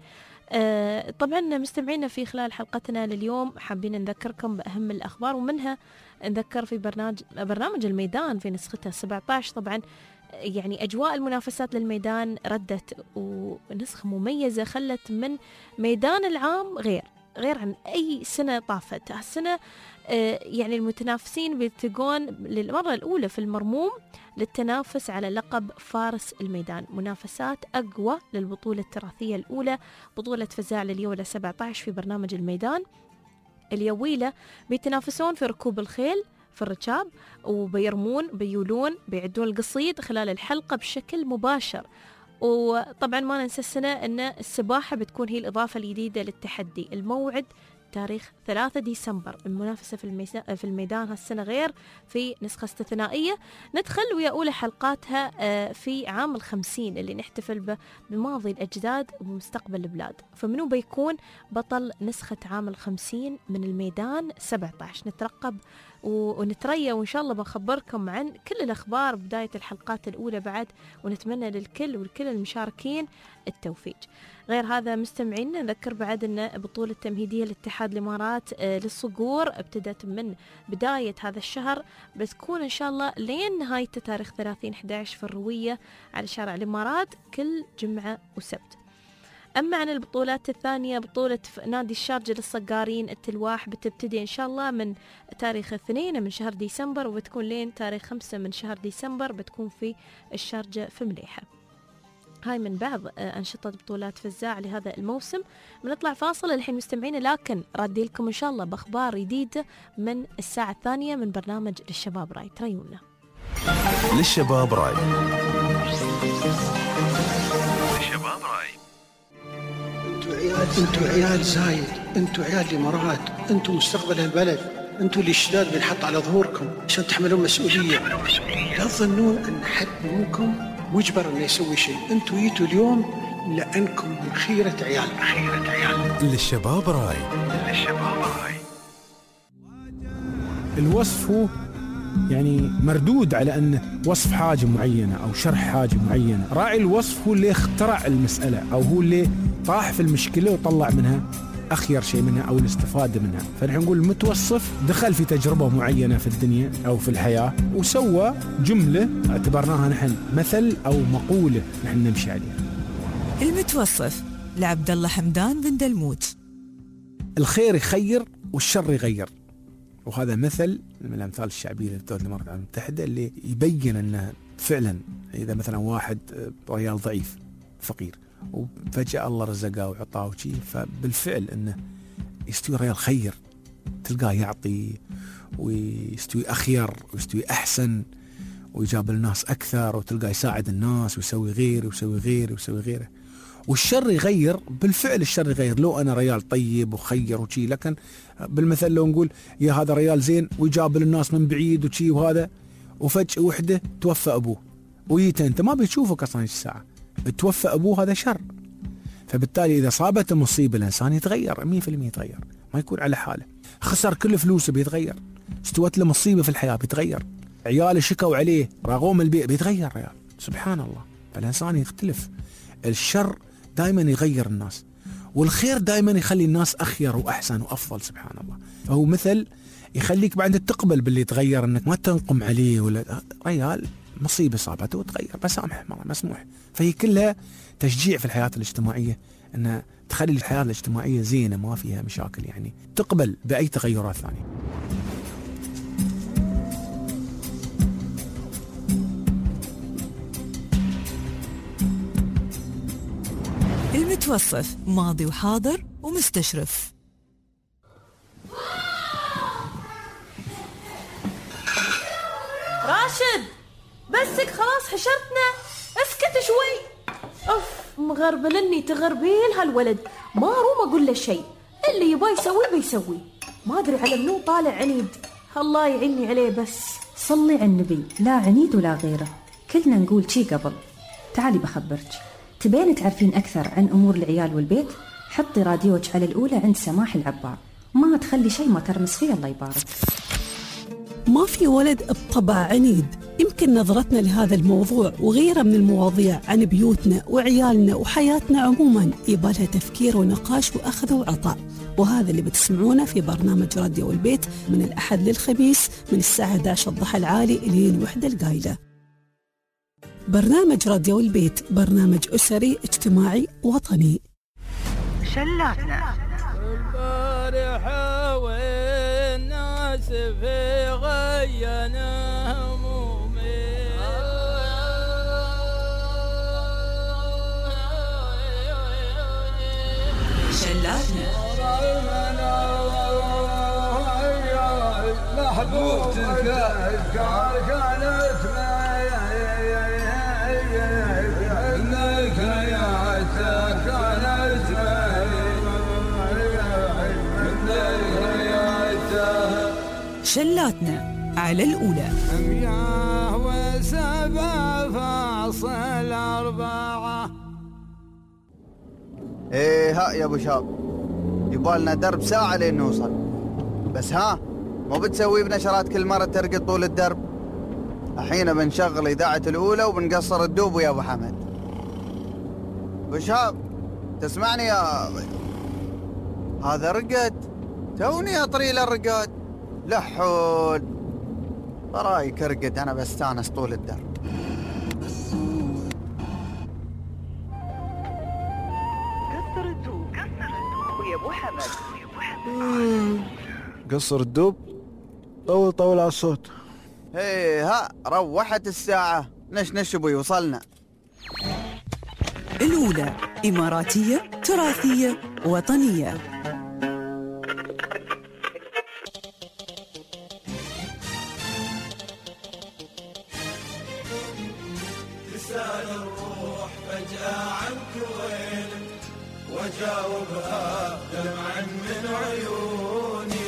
آه طبعا مستمعينا في خلال حلقتنا لليوم حابين نذكركم بأهم الأخبار، ومنها نذكر في برنامج برنامج الميدان في نسخته سبعة عشر. طبعا يعني أجواء المنافسات للميدان ردت، ونسخة مميزة خلت من ميدان العام غير غير عن أي سنة طافت. هالسنة يعني المتنافسين بيلتقون للمرة الأولى في المرموم للتنافس على لقب فارس الميدان، منافسات أقوى للبطولة التراثية الأولى، بطولة فزاع لليولة سبعة عشر في برنامج الميدان. اليويلة بيتنافسون في ركوب الخيل في الركاب، وبيرمون بيولون بيعدون القصيد خلال الحلقة بشكل مباشر. وطبعا ما ننسى السنة أن السباحة بتكون هي الإضافة الجديدة للتحدي. الموعد تاريخ ثلاثة ديسمبر. المنافسة في, في الميدان هالسنة غير، في نسخة استثنائية ندخل ويا أولى حلقاتها في عام الخمسين اللي نحتفل بماضي الأجداد ومستقبل البلاد. فمنو بيكون بطل نسخة عام الخمسين من الميدان سبعة عشر؟ نترقب ونتريا، وإن شاء الله بخبركم عن كل الأخبار بداية الحلقات الأولى بعد، ونتمنى للكل والكل المشاركين التوفيق. غير هذا مستمعين نذكر بعد أن بطولة تمهيدية لاتحاد الإمارات للصقور ابتدت من بداية هذا الشهر، بتكون إن شاء الله لين نهاية تاريخ ثلاثين أحد عشر في الروية على شارع الإمارات كل جمعة وسبت. أما عن البطولات الثانية، بطولة نادي الشارجة للصقارين التلواح بتبتدي إن شاء الله من تاريخ اثنين من شهر ديسمبر، وبتكون لين تاريخ خمسة من شهر ديسمبر، بتكون في الشارجة في مليحة. هاي من بعض أنشطة بطولات فزاع لهذا الموسم. بنطلع فاصل الحين مستمعين، لكن ردي لكم إن شاء الله بأخبار جديدة من الساعة الثانية من برنامج للشباب راي. تريونا للشباب راي. للشباب راي. انتوا عيال انتوا عيال زايد، انتوا عيال الامارات، انتوا مستقبل البلد، انتوا اللي الشداد بينحط على ظهوركم عشان تحملون مسؤوليه. لا تظنون ان حد منكم مجبر انه يسوي شيء، انتوا جيتوا اليوم لانكم من خيره عيال خيره عيال. للشباب راي. للشباب راي. الوصف هو يعني مردود على أن وصف حاجة معينة أو شرح حاجة معينة. راعي الوصف هو اللي اخترع المسألة، أو هو اللي طاح في المشكلة وطلع منها أخير شيء منها أو الاستفادة منها. فنحن نقول المتوصف دخل في تجربة معينة في الدنيا أو في الحياة وسوى جملة اعتبرناها نحن مثل أو مقولة نحن نمشي عليها. المتوصف لعبد الله حمدان بن دلموت. الخير يخير والشر يغير، وهذا مثل من الأمثال الشعبية لدولة الإمارات المتحدة اللي يبين أنه فعلا إذا مثلا واحد رجال ضعيف فقير وفجأة الله رزقه وعطاه وشي، فبالفعل أنه يستوي رجال خير، تلقاه يعطي ويستوي أخير ويستوي أحسن ويجاب الناس أكثر، وتلقاه يساعد الناس ويسوي غير ويسوي غير ويسوي غيره. والشر يغير، بالفعل الشر يغير. لو أنا ريال طيب وخير وشي، لكن بالمثل لو نقول يا هذا ريال زين ويجاب الناس من بعيد وشي وهذا، وفجأة وحده توفى أبوه ويت أنت ما بتشوفك أصلا الساعة، توفى أبوه، هذا شر. فبالتالي إذا صابت مصيبة الإنسان يتغير مية في المية، يتغير ما يكون على حاله. خسر كل فلوسه بيتغير، استوت له مصيبة في الحياة بيتغير، عياله شكوا عليه راغوم البيت بيتغير ريال. سبحان الله. فالإنسان يختلف. الشر دائما يغير الناس، والخير دائما يخلي الناس أخير وأحسن وأفضل. سبحان الله. فهو مثل يخليك بعد تقبل باللي يتغير، انك ما تنقم عليه ولا ريال مصيبة صابته وتغير، بسامح مرة مسموح. فهي كلها تشجيع في الحياة الاجتماعية، ان تخلي الحياة الاجتماعية زينة ما فيها مشاكل، يعني تقبل بأي تغيرات ثانية. المتوصف ماضي وحاضر ومستشرف. راشد بسك خلاص حشرتنا، اسكت شوي. اوف مغربلني تغربيل هالولد، ما روم اقول له شيء، اللي يبغى يسوي بيسوي، ما ادري على منو طالع عنيد. الله يعيني عليه. بس صلي على النبي، لا عنيد ولا غيره، كلنا نقول شي قبل. تعالي بخبرك، تبين تعرفين أكثر عن أمور العيال والبيت؟ حطي راديوك على الأولى عند سماح العبار، ما تخلي شيء ما ترمس فيه الله يبارك. ما في ولد بطبع عنيد يمكن نظرتنا لهذا الموضوع وغيره من المواضيع عن بيوتنا وعيالنا وحياتنا عموما يبالها تفكير ونقاش وأخذ وعطاء، وهذا اللي بتسمعونه في برنامج راديو البيت من الأحد للخميس من الساعة إحدى عشر الضحى العالي إلين وحدة القايلة. برنامج راديو البيت برنامج أسري اجتماعي وطني. شلاتنا البارحة والناس في غينا همومي، شلاتنا محبوب تذكار كانت شلاتنا على الأولى. مياه وسبع فاصل أربعة. ايه ها يا ابو شاب، يبالنا درب ساعة لين نوصل، بس ها مو بتسوي بنشرات كل مرة ترقد طول الدرب. الحين بنشغل إذاعة الأولى وبنقصر الدوب ويا أبو حمد. أبو شاب تسمعني يا هذا رقد، توني أطري للرقاد لحول برايك ارقد، أنا بستانس طول الدرب. قصر الدوب قصر الدوب ويا أبو حمد. قصر الدوب طول طول على الصوت. ايه ها روحت الساعة، نش نش ابوي وصلنا. الأولى إماراتية تراثية وطنية. تسأل الروح فجأة عنك وينك، وجاوبها دمعا من عيوني.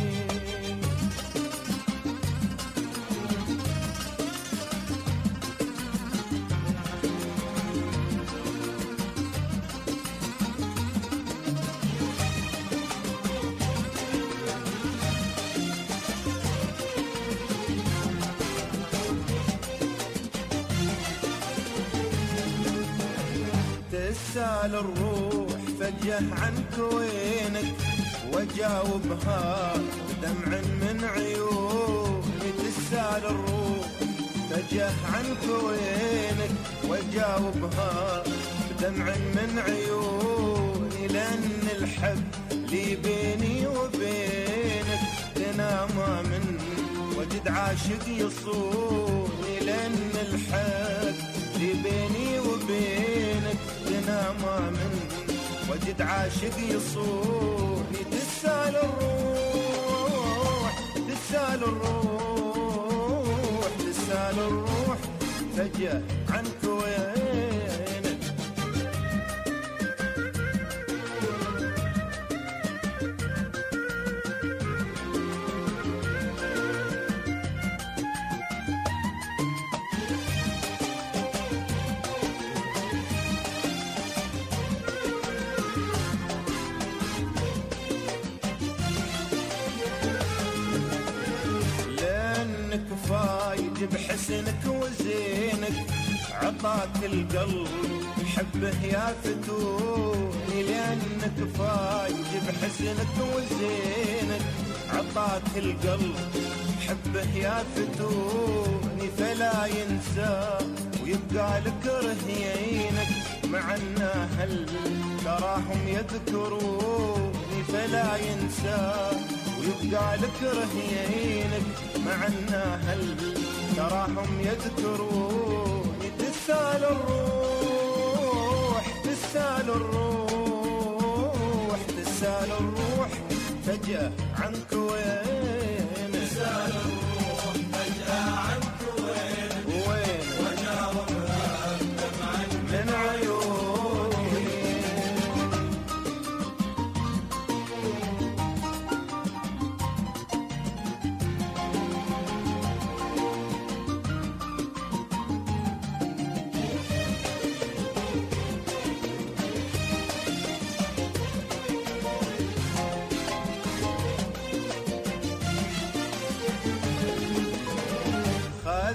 تسأل الروح فجأة عنك وينك، وجاوبها دمع من عيوني. تسأل الروح فجأة عنك وينك، وجاوبها دمع من عيوني. لأن الحب لي بيني وبينك تنام من وجد عاشق يصوني. لأن الحب لي بيني وبينك تنام من وجد عاشق يصوني. تسأل الروح تسأل الروح تسأل الروح فجأة عنك وينك. فايد بحسنك وزينك، عطاك القلب حبه يا فتوني. لأنك فايد بحسنك وزينك، عطاك القلب حبه يا فتوني. فلا ينسى ويبقى لك رهينك، مع النهل تراهم يذكروني. فلا ينسى ويبقى لك رهينك، مع النهل تراهم يذكروني. تسأل الروح تسأل الروح تسأل الروح فجأة عنك وين. تسأل الروح فجأة عنك وين وين، وجاوبها دمعا من عيوني.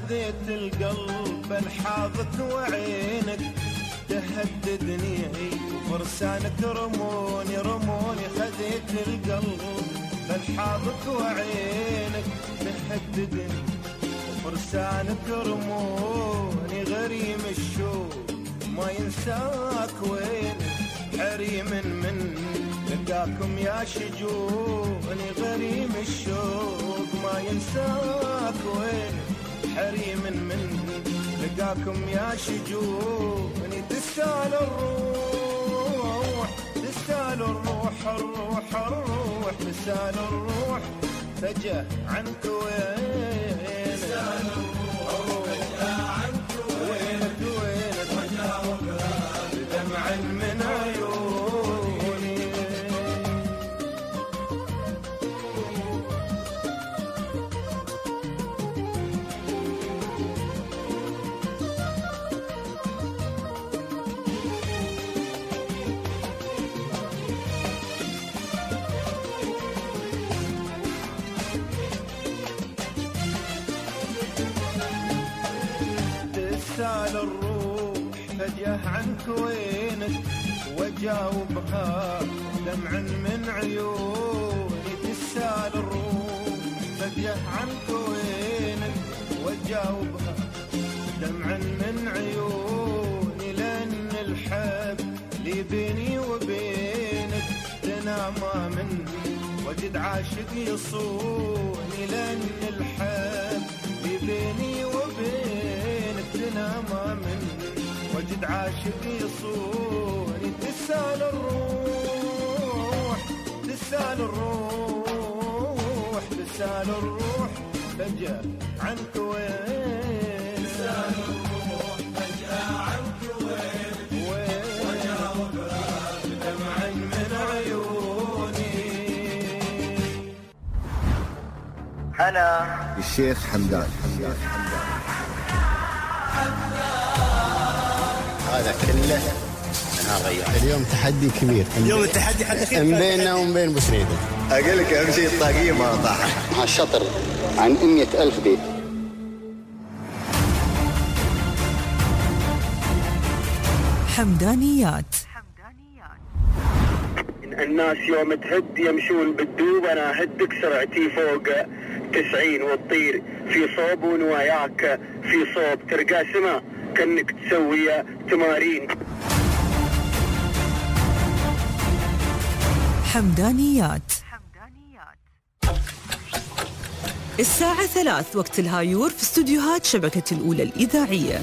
خذيت القلب الحاضك وعينك تهددني وفرسانك رموني رموني خذيت القلب الحاضك وعينك تهددني وفرسانك رموني غريم الشوق ما ينساك وين حريم من لقاكم يا شجوني غريم الشوق ما ينساك وين حريم من لقاكم يا شجوني تسال الروح تسال الروح الروح الروح تسال الروح فجأة عنك وين تسال الروح فجأة عنك وينك وينك بدمع من عيوني تسال الروح فجأة عنك وينك وجاوبها دمع من عيوني تسال الروح فجأة عنك وينك وجاوبها دمع من عيوني لأن الحب اللي بيني وبينك تنام من وجد عاشق يصوني لأن الحب اللي بيني وبينك تنام من وجد عاشق يصوني تسال الروح تسال الروح تسال الروح فجأة عنك وين تسال الروح فجأة عنك وين وين وجاوبها بدمع من عيوني. أنا الشيخ حمدان. هذا كله أنا غير. اليوم تحدي كبير. اليوم التحدي حد أخير من بيننا ومن بين بسريدة. أقول لك أهم شيء الطاقية ما طاحت. مع الشطر عن مئة ألف بيت. حمدانيات. الناس يوم تهد يمشون بالدوب أنا هدك سرعتي فوق تسعين وتطير في صوب ونواياك في صوب ترقى سما كأنك تسوي تمارين. حمدانيات. الساعة ثلاث وقت الهايور في استوديوهات شبكة الأولى الإذاعية.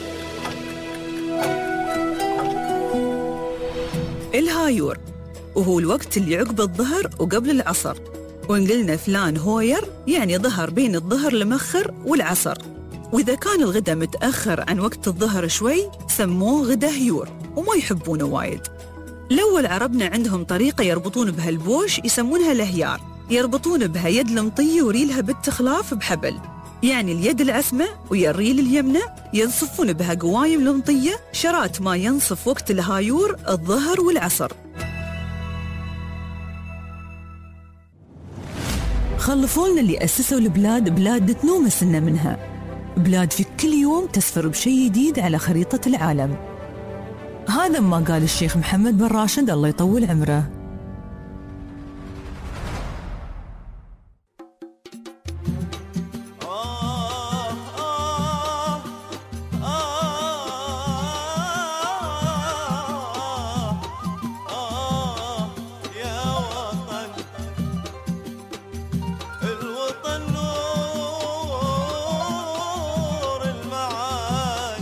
الهايور وهو الوقت اللي عقب الظهر وقبل العصر، وإن قلنا فلان هوير يعني ظهر بين الظهر المخر والعصر، وإذا كان الغدا متأخر عن وقت الظهر شوي سموه غدا هيور وما يحبونه وايد. الأول عربنا عندهم طريقة يربطون بها البوش يسمونها الهيار، يربطون بها يد المطية وريلها بالتخلاف بحبل، يعني اليد العثمة ويا الريل اليمنى ينصفون بها قوايم المطية شرات ما ينصف وقت الهايور الظهر والعصر. خلفولنا اللي أسسوا البلاد بلاد تنومسنا منها، بلاد في كل يوم تسفر بشيء جديد على خريطة العالم. هذا ما قال الشيخ محمد بن راشد الله يطول عمره.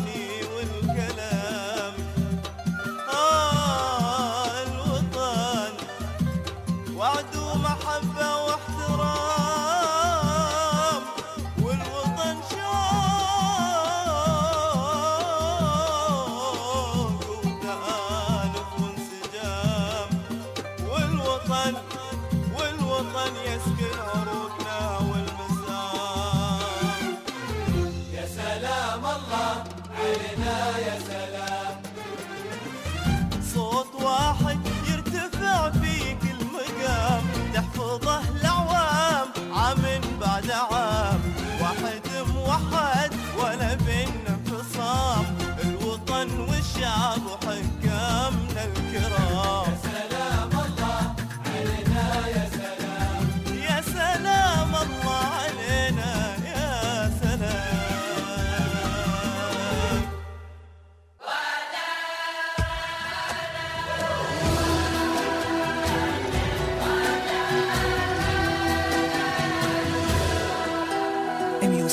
الوطن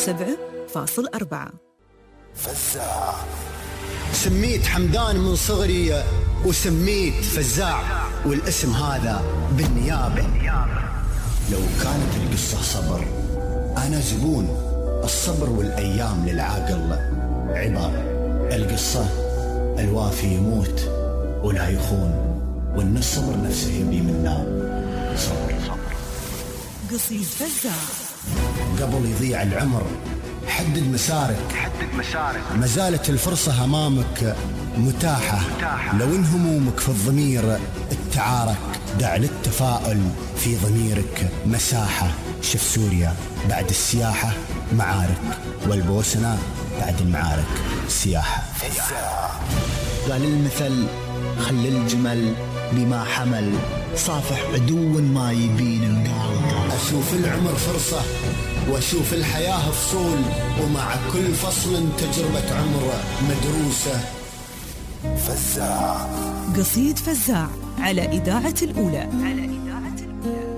وسبعة فاصل أربعة. فزاع. سميت حمدان من صغري وسميت فزاع، والاسم هذا بالنيابة. لو كانت القصة صبر أنا زبون الصبر، والأيام للعاقل عبر. القصة الوافي يموت ولا يخون، وإن الصبر نفسه يبي منا صبر. قصيد فزاع. قبل يضيع العمر حدد مسارك، حدد مسارك. ما زالت الفرصة أمامك متاحة، متاحة. لو إن همومك في الضمير التعارك، دع للتفاؤل في ضميرك مساحة. شف سوريا بعد السياحة معارك، والبوسنة بعد المعارك سياحة. قال المثل خلي الجمل بما حمل، صافح عدو ما يبين القال. أشوف العمر فرصة وأشوف الحياة فصول، ومع كل فصل تجربة عمر مدروسة. فزاع. قصيد فزاع على إذاعة الأولى. على إذاعة الأولى.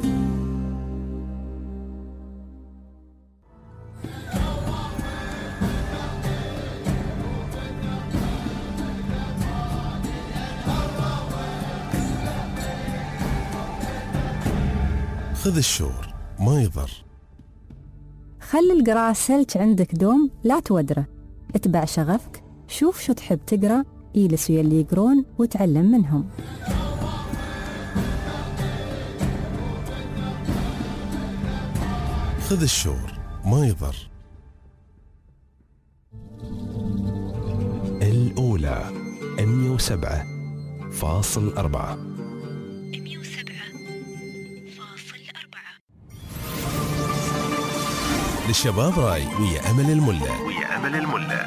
خذ الشور ما يضر. خلي القراءة سلج عندك دوم لا تودره، اتبع شغفك، شوف شو تحب تقرأ، يجلس ويا اللي يقرون وتعلم منهم. خذ الشور ما يضر. الأولى مية وسبعة فاصل أربعة. للشباب راي ويا أمل الملا. ويا أمل الملا.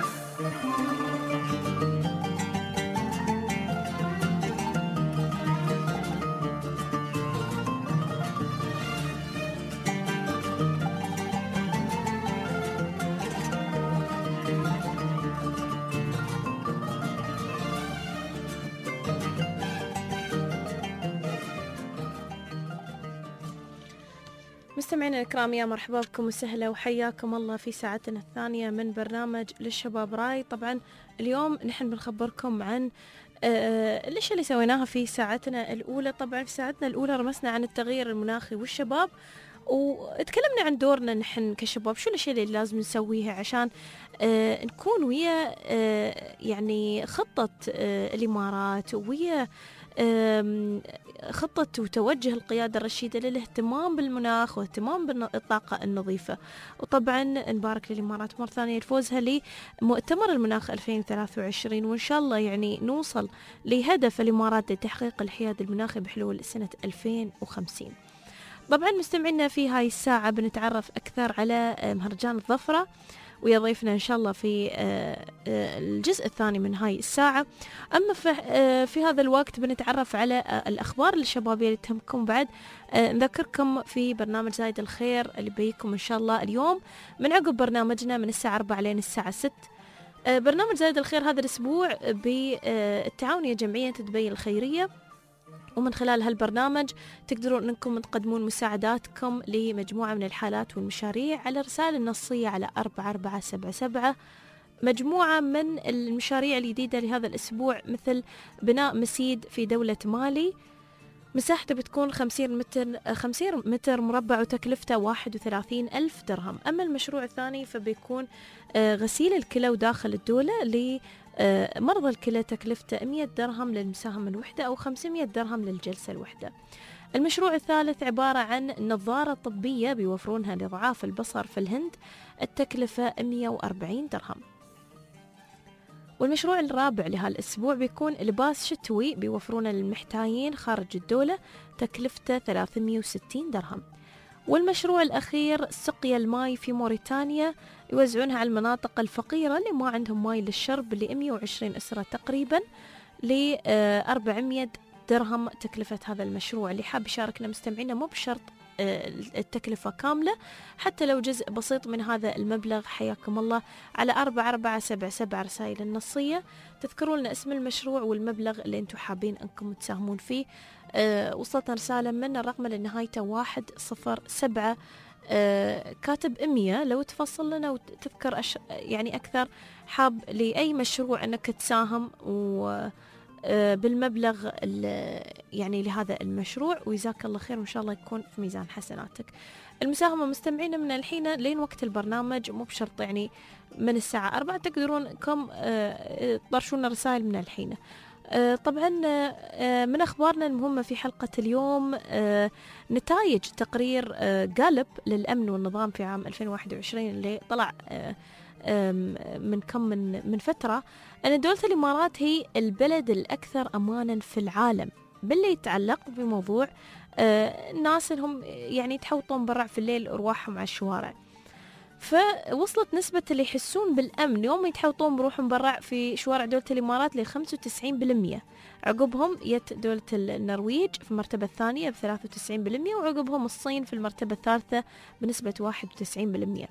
مستمعينا الكرام، يا مرحبا بكم وسهلا وحياكم الله في ساعتنا الثانية من برنامج للشباب راي. طبعا اليوم نحن بنخبركم عن آه الاشياء اللي سويناها في ساعتنا الأولى. طبعا في ساعتنا الأولى رمسنا عن التغيير المناخي والشباب، وتكلمنا عن دورنا نحن كشباب، شو الاشياء اللي لازم نسويها عشان آه نكون ويا آه يعني خطة آه الإمارات، ويا خطة وتوجه القيادة الرشيدة للاهتمام بالمناخ واهتمام بالطاقة النظيفة. وطبعا نبارك للإمارات مرة ثانية لفوزها لمؤتمر المناخ ألفين وثلاثة وعشرين، وإن شاء الله يعني نوصل لهدف الإمارات لتحقيق الحياد المناخي بحلول سنة ألفين وخمسين. طبعا مستمعينا في هاي الساعة بنتعرف أكثر على مهرجان الظفرة ويا ضيفنا إن شاء الله في الجزء الثاني من هاي الساعة. أما في هذا الوقت بنتعرف على الأخبار الشبابية اللي تهمكم. بعد نذكركم في برنامج زايد الخير اللي بيكم إن شاء الله اليوم من عقب برنامجنا من الساعة أربعة لين الساعة ستة. برنامج زايد الخير هذا الأسبوع بالتعاون يا جمعية دبي الخيرية، ومن خلال هالبرنامج تقدرون أنكم تقدمون مساعداتكم لمجموعة من الحالات والمشاريع على الرسائل النصية على أربعة أربعة سبعة سبعة. مجموعة من المشاريع الجديدة لهذا الأسبوع مثل بناء مسيد في دولة مالي، مساحته بتكون خمسين متر, خمسين متر مربع وتكلفته واحد وثلاثين ألف درهم. أما المشروع الثاني فبيكون غسيل الكلى داخل الدولة لمرضى الكلى، تكلفته مئة درهم للمساهمة الوحدة أو خمسمئة درهم للجلسة الوحدة. المشروع الثالث عبارة عن نظارة طبية بيوفرونها لضعاف البصر في الهند، التكلفة مئة وأربعين درهم. والمشروع الرابع لهالأسبوع بيكون لباس شتوي بيوفرونه للمحتاجين خارج الدولة، تكلفته ثلاثمئة وستين درهم. والمشروع الأخير سقيا الماء في موريتانيا، يوزعونها على المناطق الفقيرة اللي ما عندهم ماء للشرب ل مئة وعشرين أسرة تقريبا ل أربعمئة درهم تكلفة هذا المشروع. اللي حاب يشاركنا مستمعينا مو بشرط التكلفة كاملة، حتى لو جزء بسيط من هذا المبلغ حياكم الله على أربعة أربعة سبعة سبعة رسائل النصية، تذكروا لنا اسم المشروع والمبلغ اللي انتم حابين انكم تساهمون فيه. أه وصلتنا رسالة من الرقم اللي نهايته واحد صفر سبعة آه كاتب أمية، لو تفصل لنا وتذكر أش... يعني أكثر، حاب لأي مشروع أنك تساهم و بالمبلغ يعني لهذا المشروع، ويجزاك الله خير وإن شاء الله يكون في ميزان حسناتك. المساهمة مستمعين من الحين لين وقت البرنامج، مو بشرط يعني من الساعة أربعة، تقدرون كم تطرشون رسائل من الحين. طبعا من أخبارنا المهمة في حلقة اليوم نتائج تقرير جالب للأمن والنظام في عام ألفين وواحد وعشرين اللي طلع من كم من من فترة، أن دولة الإمارات هي البلد الأكثر أمانا في العالم باللي يتعلق بموضوع الناس اللي هم يعني يتحوطون برا في الليل أرواحهم على الشوارع. فوصلت نسبة اللي يحسون بالأمن يوم يتحوطون بروحهم برا في شوارع دولة الإمارات ل خمسة وتسعين بالمئة. عقبهم يت دولة النرويج في المرتبة الثانية ب ثلاثة وتسعين بالمئة، وعقبهم الصين في المرتبة الثالثة بنسبة واحد وتسعين بالمئة.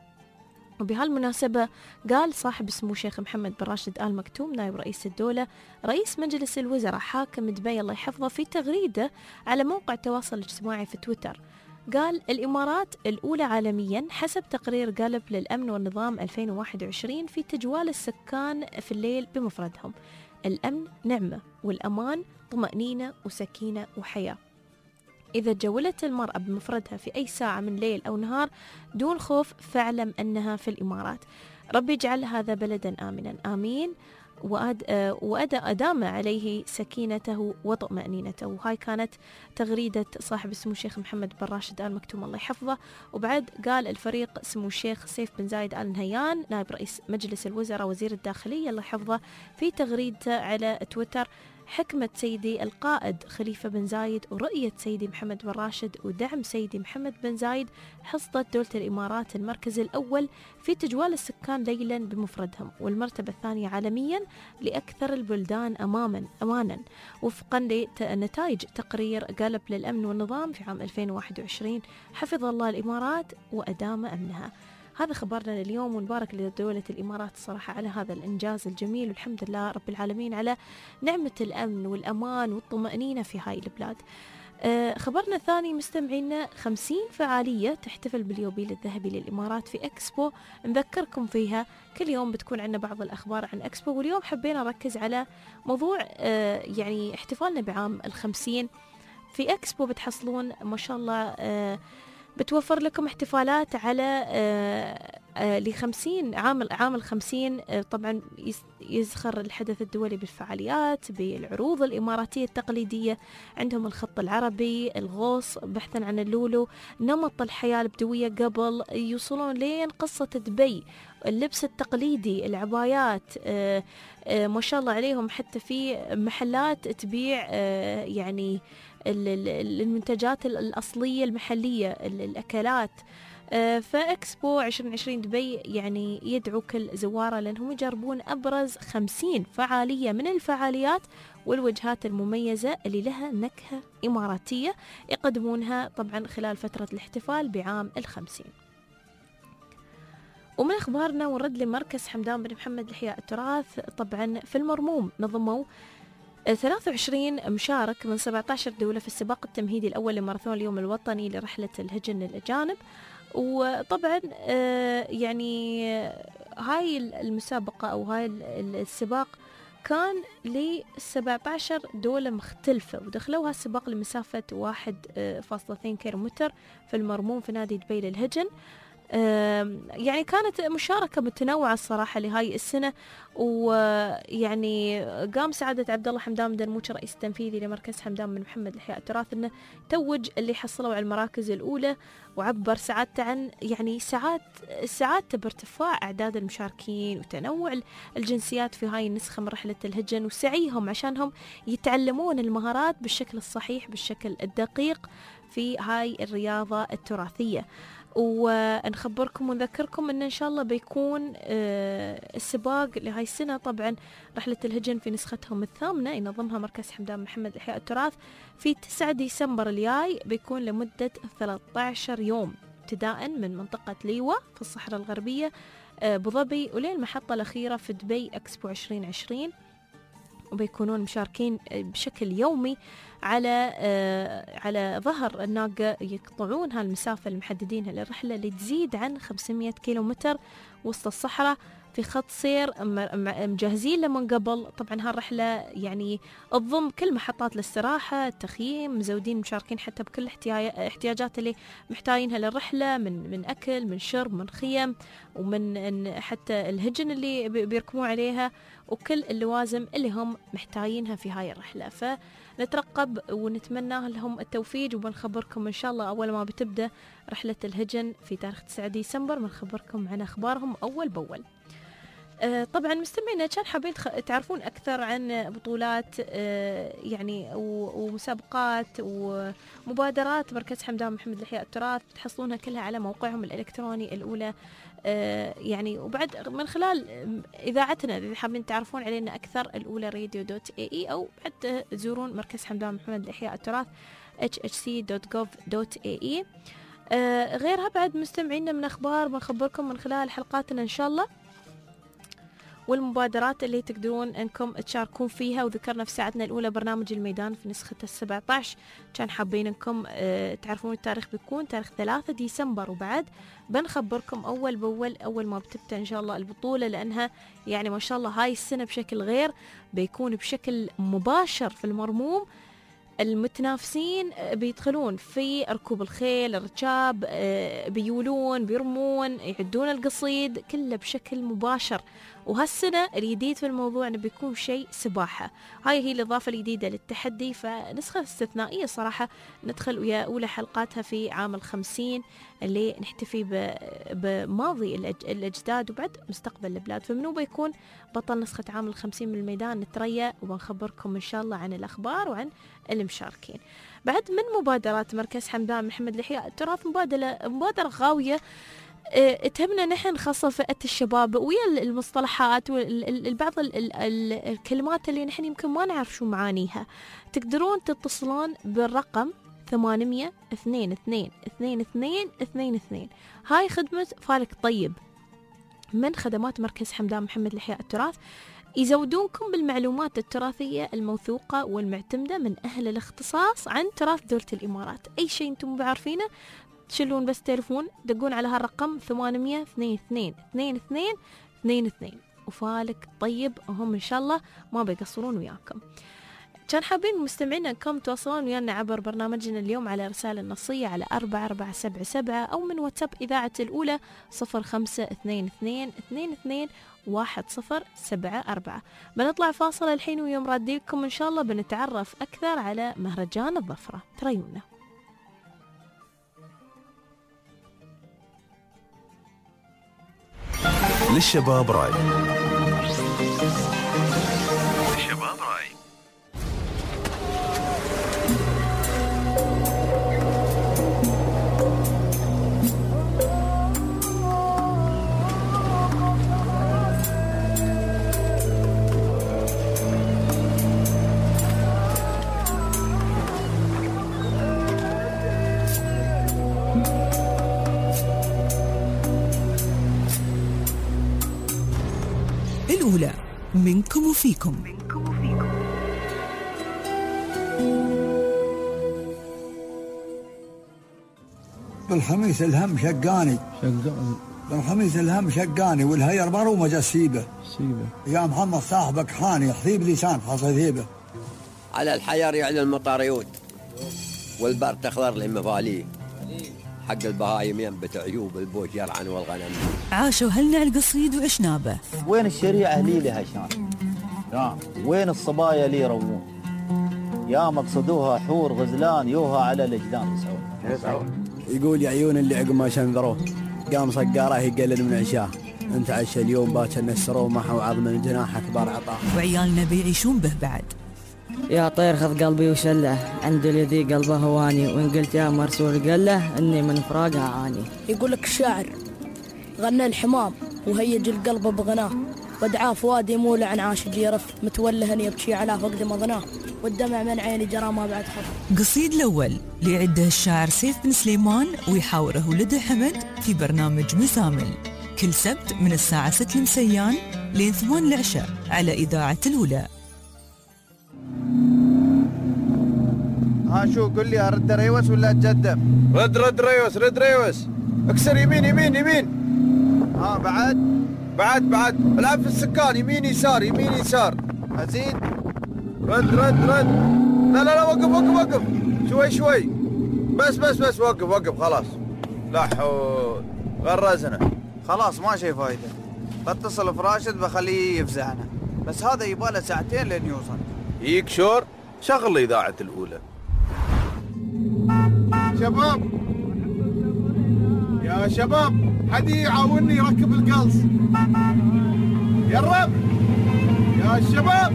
وبهالمناسبة قال صاحب سمو الشيخ محمد بن راشد آل مكتوم نائب رئيس الدولة رئيس مجلس الوزراء حاكم دبي الله يحفظه في تغريدة على موقع التواصل الاجتماعي في تويتر، قال الإمارات الأولى عالميا حسب تقرير جالب للأمن والنظام ألفين وواحد وعشرين في تجوال السكان في الليل بمفردهم. الأمن نعمة والأمان طمأنينة وسكينة وحياة. إذا تجولت المرأة بمفردها في أي ساعة من ليل أو نهار دون خوف فاعلم أنها في الإمارات. ربي يجعل هذا بلدا آمنا آمين، وأد وأدى أدام عليه سكينته وطمأنينته. وهاي كانت تغريدة صاحب سمو الشيخ محمد بن راشد آل مكتوم الله يحفظه. وبعد قال الفريق سمو الشيخ سيف بن زايد آل نهيان نائب رئيس مجلس الوزراء وزير الداخلية الله يحفظه في تغريدته على تويتر: حكمة سيدي القائد خليفة بن زايد ورؤية سيدي محمد بن راشد ودعم سيدي محمد بن زايد حصدت دولة الإمارات المركز الأول في تجوال السكان ليلا بمفردهم، والمرتبة الثانية عالميا لأكثر البلدان أماما أمانا وفقا لنتائج تقرير جالب للأمن والنظام في عام ألفين وواحد وعشرين. حفظ الله الإمارات وأدام أمنها. هذا خبرنا لليوم، ونبارك لدولة الإمارات الصراحة على هذا الإنجاز الجميل، والحمد لله رب العالمين على نعمة الأمن والأمان والطمأنينة في هاي البلاد. آه خبرنا الثاني مستمعينا، خمسين فعالية تحتفل باليوبيل الذهبي للإمارات في إكسبو، نذكركم فيها كل يوم بتكون عندنا بعض الأخبار عن إكسبو، واليوم حبينا نركز على موضوع آه يعني احتفالنا بعام الخمسين. في إكسبو بتحصلون ما شاء الله آه بتوفر لكم احتفالات على آه آه لخمسين عام عام الخمسين. آه طبعا يزخر الحدث الدولي بالفعاليات بالعروض الإماراتية التقليدية، عندهم الخط العربي، الغوص، بحثا عن اللولو، نمط الحياة البدوية قبل يوصلون لين قصة دبي، اللبس التقليدي، العبايات. آه آه ما شاء الله عليهم، حتى في محلات تبيع آه يعني المنتجات الأصلية المحلية، الأكلات. فإكسبو عشرين عشرين دبي يعني يدعو كل زواره لأنهم يجربون أبرز خمسين فعالية من الفعاليات والوجهات المميزة اللي لها نكهة إماراتية يقدمونها طبعا خلال فترة الاحتفال بعام الخمسين. ومن أخبارنا ونرد لمركز حمدان بن محمد لإحياء التراث، طبعا في المرموم نظموا ثلاثة وعشرين مشارك من سبعة عشر دولة في السباق التمهيدي الأول لماراثون اليوم الوطني لرحلة الهجن للأجانب. وطبعا يعني هاي المسابقة أو هاي السباق كان ل سبعة عشر دولة مختلفة، ودخلوها السباق لمسافة واحد فاصلة اثنين كيلومتر في المرموم في نادي دبي للهجن. يعني كانت مشاركة متنوعة الصراحة لهاي السنة. ويعني قام سعادة عبد الله حمدان بن درموش رئيس التنفيذي لمركز حمدان بن محمد لإحياء التراث انه توج اللي حصلوا على المراكز الأولى، وعبر سعادته عن يعني سعادة سعادته بارتفاع أعداد المشاركين وتنوع الجنسيات في هاي النسخة من رحلة الهجن، وسعيهم عشانهم يتعلمون المهارات بالشكل الصحيح بالشكل الدقيق في هاي الرياضة التراثية. ونخبركم ونذكركم ان ان شاء الله بيكون السباق لهاي السنة طبعا رحلة الهجن في نسختهم الثامنة ينظمها مركز حمدان محمد لإحياء التراث في تسعة ديسمبر الجاي، بيكون لمدة ثلاثة عشر يوم ابتداء من منطقة ليوة في الصحراء الغربية ابو ظبي ولين المحطة الأخيرة في دبي إكسبو عشرين عشرين. وبيكونون مشاركين بشكل يومي على على ظهر الناقة، يقطعون هالمسافة المحددينها للرحلة اللي تزيد عن خمسمية كيلومتر وسط الصحراء في خط سير مجهزين له من قبل. طبعا هالرحلة يعني تضم كل محطات الاستراحة، التخييم، مزودين مشاركين حتى بكل احتياجات اللي محتاجينها للرحلة، من من أكل، من شرب، من خيم، ومن حتى الهجن اللي بيركبون عليها، وكل اللوازم اللي هم محتاجينها في هاي الرحلة. فنترقب ونتمنى لهم التوفيق، وبنخبركم إن شاء الله أول ما بتبدأ رحلة الهجن في تاريخ تسعة ديسمبر بنخبركم عن أخبارهم أول بأول. آه طبعا مستمعينا كان حابين تعرفون أكثر عن بطولات آه يعني ومسابقات ومبادرات مركز حمدان محمد لإحياء التراث، تحصلونها كلها على موقعهم الإلكتروني الأولى. آه يعني وبعد من خلال إذاعتنا إذا حابين تعرفون علينا أكثر الأولى راديو دوت اي اي، أو بعد تزورون مركز حمدان محمد لإحياء التراث اتش اتش سي دوت جوف دوت اي اي. آه غيرها بعد مستمعينا من أخبار بنخبركم من خلال حلقاتنا إن شاء الله، والمبادرات اللي تقدرون أنكم تشاركون فيها. وذكرنا في ساعتنا الأولى برنامج الميدان في نسخة السبعة عشر، كان حابين أنكم اه تعرفون التاريخ بيكون تاريخ ثلاثة ديسمبر، وبعد بنخبركم أول بأول أول ما بتبدأ إن شاء الله البطولة، لأنها يعني ما شاء الله هاي السنة بشكل غير بيكون بشكل مباشر في المرموم. المتنافسين بيدخلون في ركوب الخيل، الركاب، بيولون، بيرمون، يعدون القصيد، كله بشكل مباشر. وهالسنة الجديد في الموضوع انه بيكون شيء سباحة، هاي هي الإضافة الجديدة للتحدي، فنسخة استثنائية صراحة ندخل ويا أولى حلقاتها في عام الخمسين اللي نحتفي بماضي الأجداد وبعد مستقبل البلاد. فمنو بيكون بطل نسخة عام الخمسين من الميدان؟ نتريا وبنخبركم إن شاء الله عن الأخبار وعن المشاركين. بعد من مبادرات مركز حمدان محمد لإحياء التراث مبادرة مبادرة غاوية تهمنا نحن خاصة فئة الشباب ويا المصطلحات والبعض الكلمات اللي نحن يمكن ما نعرف شو معانيها. تقدرون تتصلون بالرقم ثمانمية اثنين اثنين اثنين اثنين اثنين اثنين. هاي خدمة فالك طيب من خدمات مركز حمدان محمد لإحياء التراث، يزودونكم بالمعلومات التراثية الموثوقة والمعتمدة من أهل الاختصاص عن تراث دولة الإمارات. أي شيء أنتم بعرفينه تشيلون بس تلفون دقون على هالرقم ثمانمية اثنين اثنين اثنين اثنين اثنين اثنين، وفالك طيب وهم إن شاء الله ما بيقصرون وياكم. كان حابين مستمعينا أنكم تواصلون ويانا عبر برنامجنا اليوم على رسالة نصية على أربعة أربعة سبعة سبعة، أو من واتساب إذاعة الأولى صفر خمسة اثنين اثنين اثنين اثنين واحد صفر سبعة أربعة. بنطلع فاصل الحين ويوم راديكم إن شاء الله بنتعرف أكثر على مهرجان الظفرة. تريونا للشباب راي. للشباب راي. الأولى منكم وفيكم. بالخميس الهم شقاني بالخميس الهم شقاني والهير مرو مجسيبه سيبه يا محمد صاحبك حاني حثيب لسان حصيبه على الحيار يعلى المطاريود والبر تخضر للمفاليه حق البهايم ينبت عيوب البوش يرعن والغنم. عاشوا هلنا القصيد وعشنا به. وين الشريعة لي لها شان؟ نعم. وين الصبايا لي روون؟ يا مقصدوها حور غزلان يوها على الأجدان يسعون. يقول يا عيون اللي عقب ما شنذروه قام صقاره يقلل من عشاه، انت عشا اليوم باكر نسروه محو عظم الجناح اكبر عطاه. وعيالنا بيعيشون به بعد. يا طير خذ قلبي وشله عند الذي قلبه هواني، وإن قلت يا مرسول قله إني من فراقها عاني. يقول لك الشاعر غنى الحمام وهيج القلب بغناه، ودعاه فؤادي مولع عن عاشق يرف متولهن يبكي على فقد مضناه، والدمع من عيني جرى ما بعد خف. قصيد الأول ليعده الشاعر سيف بن سليمان ويحاوره ولده حمد في برنامج مزامل كل سبت من الساعة ستة المسيان لين ثمان العشاء على إذاعة الأولى. ها شو قل لي ارد ريوس ولا اتقدم؟ رد رد ريوس رد ريوس. اكسر يمين يمين يمين. ها بعد بعد بعد العب في السكان يمين يسار يمين يسار. ازيد. رد رد رد. لا لا لا وقف وقف وقف شوي شوي بس بس بس وقف وقف خلاص. لا حول غرزنا. خلاص ما شي فايده. بتصل فراشد بخليه يفزعنا، بس هذا يباله ساعتين لين يوصل. ييك شور شغل اذاعه الاولى. شباب يا شباب حد يعاونني يركب القلص يا الرب يا الشباب.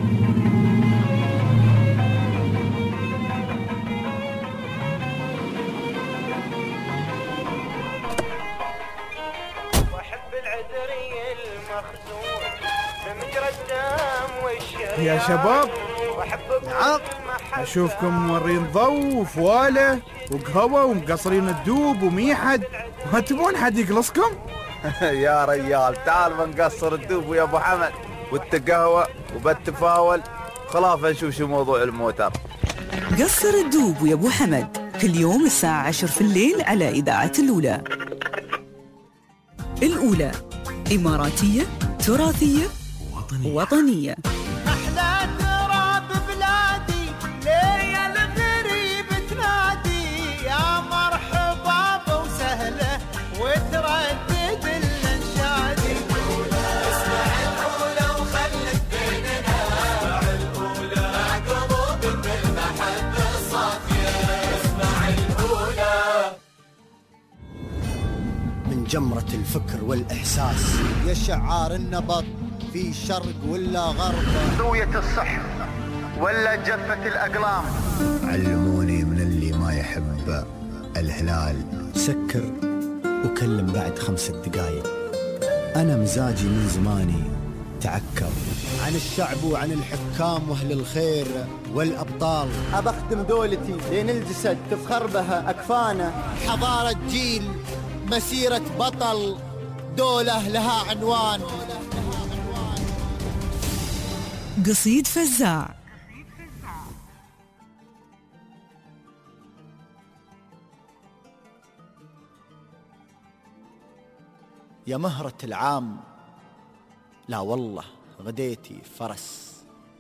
يا شباب نعم اشوفكم مورين ضو وفواله وقهوه ومقصرين الدوب وميحد، ما تبون حد يقلصكم؟ يا ريال تعال بنقصر الدوب ويا ابو حمد والتقهوه وبالتفاول خلاف نشوف شو موضوع الموتر. قصر الدوب ويا ابو حمد كل يوم الساعه عشرة في الليل على اذاعه الاولى. الاولى اماراتيه تراثيه وطنيه, وطنية. أحلى تراب بلادي ليا الغريب تنادي يا مرحبا وسهلة وتردد الانشادي. اسمع الأولى وخلك بيننا، اسمع الأولى قلوب بالمحبة الصافية، اسمع الأولى. من جمرة الفكر والإحساس يا شعار النبض في شرق ولا غرب، زاوية الصحر ولا جفة الأقلام. علموني من اللي ما يحب الهلال سكر وكلم بعد خمسة دقايق. أنا مزاجي من زماني تعكر عن الشعب وعن الحكام وأهل الخير والأبطال. أبخدم دولتي لين الجسد تفخر بها أكفانه. حضارة جيل مسيرة بطل دولة لها عنوان. قصيد فزاع. يا مهرة العام لا والله غديتي فرس،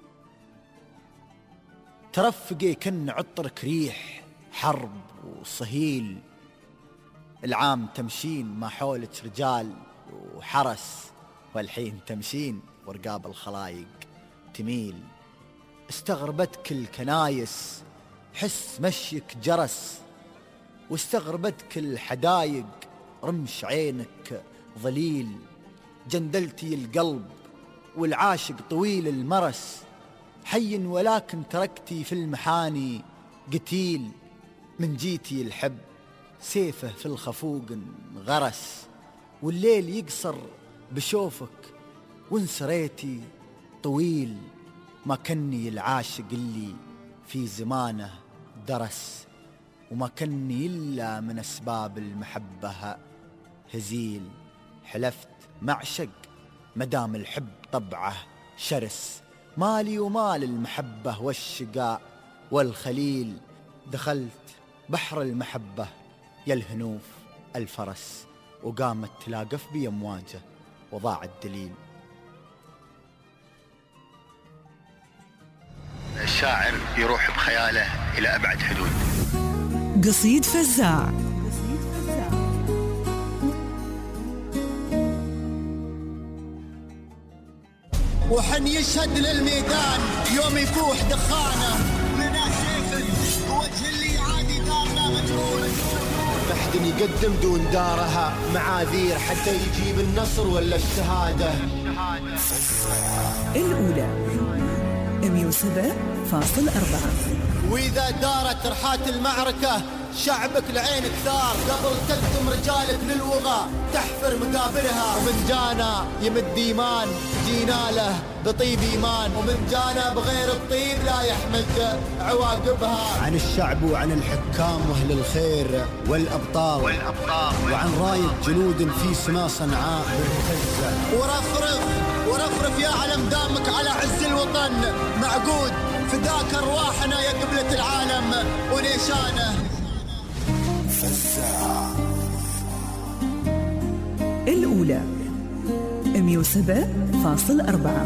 ترفقي كن عطرك ريح حرب وصهيل. العام تمشين ما حولك رجال وحرس، والحين تمشين ورقاب الخلايق تميل. استغربتك الكنايس حس مشيك جرس، واستغربتك الحدايق رمش عينك ظليل. جندلتي القلب والعاشق طويل المرس، حي ولكن تركتي في المحاني قتيل. من جيتي الحب سيفه في الخفوق غرس، والليل يقصر بشوفك وانسريتي طويل. ما كني العاشق اللي في زمانه درس، وما كني إلا من أسباب المحبة هزيل. حلفت معشق مدام الحب طبعه شرس، مالي ومال المحبة والشقاء والخليل. دخلت بحر المحبة يا الهنوف الفرس، وقامت تلاقف بي أمواجه وضاع الدليل. الشاعر يروح بخياله إلى أبعد حدود. قصيد فزاع. وحن يشهد للميدان يوم يفوح دخانه، لنا سيف بوجه اللي عادي دارنا مجهول. بحد يقدم دون دارها معاذير حتى يجيب النصر ولا الشهادة. الأولى مية وسبعة فاصلة أربعة. وإذا دارت رحات المعركة شعبك لعينك ثار، قبل تقدم رجالك للوغى تحفر مقابرها. ومن جانا يمد إيمان جينا له بطيب إيمان، ومن جانا بغير الطيب لا يحمد عواقبها. عن الشعب وعن الحكام وأهل الخير والأبطال, والأبطال وعن راية جنود في سما صنعاء بالمهزة. ورفرف ورفرف يا علم دامك على عز الوطن معقود فداك أرواحنا يا قبلة العالم ونيشانه. فزاع الأولى مية وسبعة فاصل أربعة.